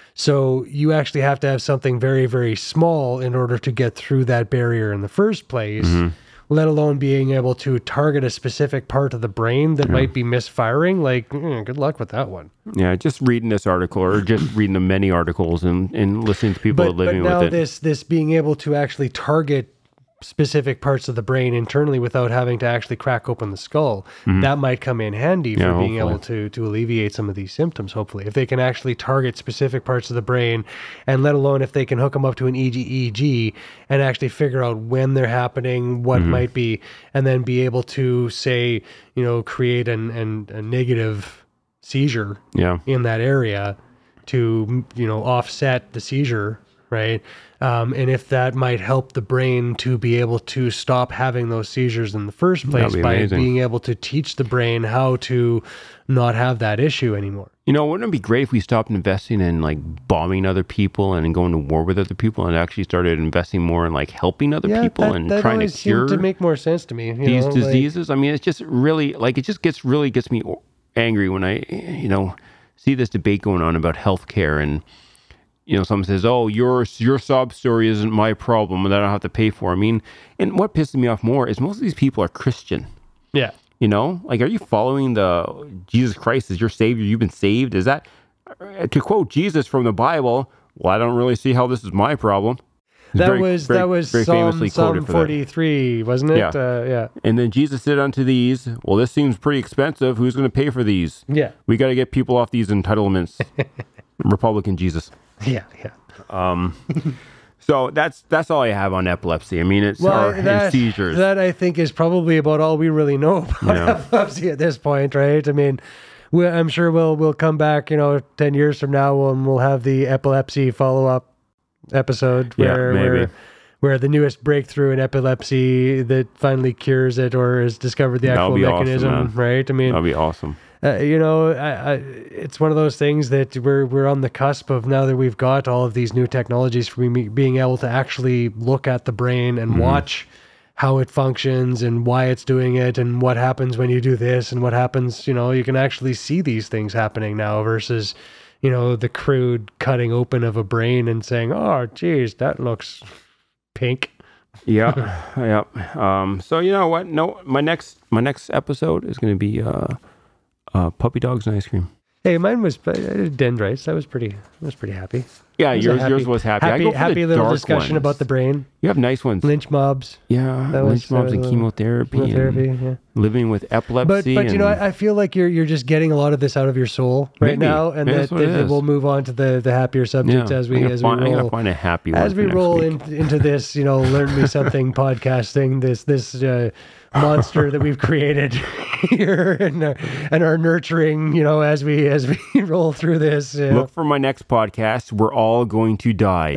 So you actually have to have something very, very small in order to get through that barrier in the first place, Mm-hmm. let alone being able to target a specific part of the brain that might be misfiring. Like, mm, good luck with that one. Yeah, just reading this article or just reading the many articles and, and listening to people But, but living now with it. this this being able to actually target specific parts of the brain internally without having to actually crack open the skull, that might come in handy for Mm-hmm. Yeah, being able hopefully. to to alleviate some of these symptoms, hopefully. If they can actually target specific parts of the brain, and let alone if they can hook them up to an E E G G and actually figure out when they're happening, what Mm-hmm. might be, and then be able to say, you know, create an, an a negative seizure Yeah. in that area to, you know, offset the seizure, right? Um, and if that might help the brain to be able to stop having those seizures in the first place That'd be by amazing. being able to teach the brain how to not have that issue anymore. You know, wouldn't it be great if we stopped investing in like bombing other people and going to war with other people and actually started investing more in like helping other people that, and that trying to always seemed cure to make more sense to me. You these know, like- diseases? I mean, it's just really like it just gets really gets me angry when I, you know, see this debate going on about healthcare and, you know, someone says, "Oh, your your sob story isn't my problem, and I don't have to pay for." I mean, and what pisses me off more is most of these people are Christian. yeah. You know, like, are you following the Jesus Christ as your savior? You've been saved. Is that to quote Jesus from the Bible? Well, I don't really see how this is my problem. It's That very- was very- that was very Psalm, famously quoted Psalm for that. forty-three, wasn't it? Yeah. Uh, yeah. And then Jesus said unto these, "Well, this seems pretty expensive. Who's going to pay for these? Yeah. We got to get people off these entitlements." Republican Jesus. Yeah. Yeah. So that's that's all I have on epilepsy. I mean, it's or, and that, seizures. that I think is probably about all we really know about Yeah. epilepsy at this point, right? I mean, we, I'm sure we'll we'll come back, you know, ten years from now, and we'll have the epilepsy follow up episode Yeah, where maybe. where where the newest breakthrough in epilepsy that finally cures it or has discovered the That'll actual be awesome, mechanism, man. right? I mean, That'd be awesome. uh, you know, I, I, it's one of those things that we're we're on the cusp of now that we've got all of these new technologies for me being able to actually look at the brain and watch how it functions and why it's doing it and what happens when you do this and what happens. You know, you can actually see these things happening now versus, you know, the crude cutting open of a brain and saying, "Oh, geez, that looks pink." Yeah, yeah. Um, so you know what? No, my next my next episode is going to be uh, uh, puppy dogs and ice cream. Hey, mine was uh, dendrites. I was pretty, I was pretty happy. Yeah, It was a yours happy- yours was happy. I Happy, go for the happy little dark discussion ones. about the brain. You have nice ones. Lynch mobs, Yeah, That lynch was- that mobs was and a- chemotherapy, chemotherapy. and Yeah, living with but epilepsy. but you know, and- I, I feel like you're you're just getting a lot of this out of your soul right Maybe. now, and Maybe that, that's what it that is. we'll move on to the the happier subjects yeah, as I'm we gonna as find, we I'm gonna roll find a happy one as for we next roll week. in, into this, you know, learn me something podcasting. This this uh, monster that we've created here and uh, and are nurturing, you know, as we as we roll through this. You know. Look for my next podcast. We're all going to die.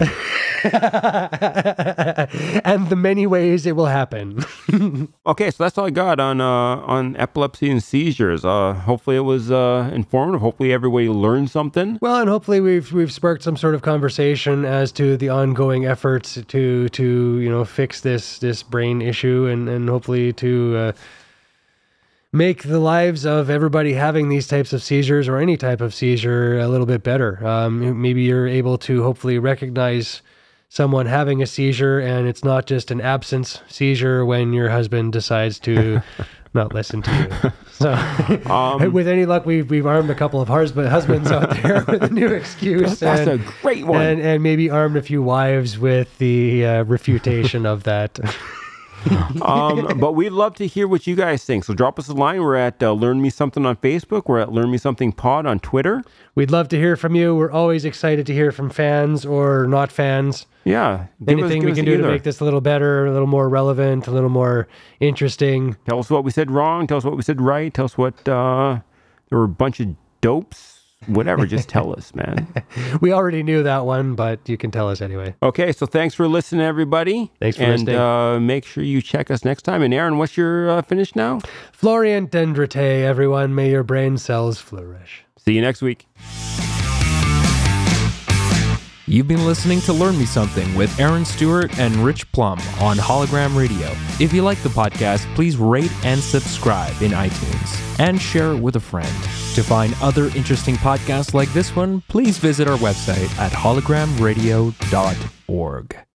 And the many ways it will happen. Okay, so that's all I got on uh, on epilepsy and seizures. Uh, hopefully, it was uh, informative. Hopefully, everybody learned something. Well, and hopefully we've we've sparked some sort of conversation as to the ongoing efforts to to you know fix this this brain issue and and hopefully to uh, make the lives of everybody having these types of seizures or any type of seizure a little bit better. Um, maybe you're able to hopefully recognize someone having a seizure and it's not just an absence seizure when your husband decides to not listen to you. So Um, with any luck, we've, we've armed a couple of husband, husbands out there with a new excuse. That's and, a great one. And, and maybe armed a few wives with the uh, refutation of that. um, but we'd love to hear what you guys think. So drop us a line. We're at uh, Learn Me Something on Facebook. We're at Learn Me Something Pod on Twitter. We'd love to hear from you. We're always excited to hear from fans or not fans. Yeah. give us- Anything give we us can do to either. make this a little better, a little more relevant, a little more interesting. Tell us what we said wrong. Tell us what we said right. Tell us what uh, there were a bunch of dopes. Whatever, just tell us, man. We already knew that one, but you can tell us anyway. Okay, so thanks for listening, everybody. Thanks for and, listening. uh, make sure you check us next time. And Aaron, what's your uh, finish now? Florian Dendrite, everyone. May your brain cells flourish. See you next week. You've been listening to Learn Me Something with Aaron Stewart and Rich Plum on Hologram Radio. If you like the podcast, please rate and subscribe in iTunes and share it with a friend. To find other interesting podcasts like this one, please visit our website at hologram radio dot org.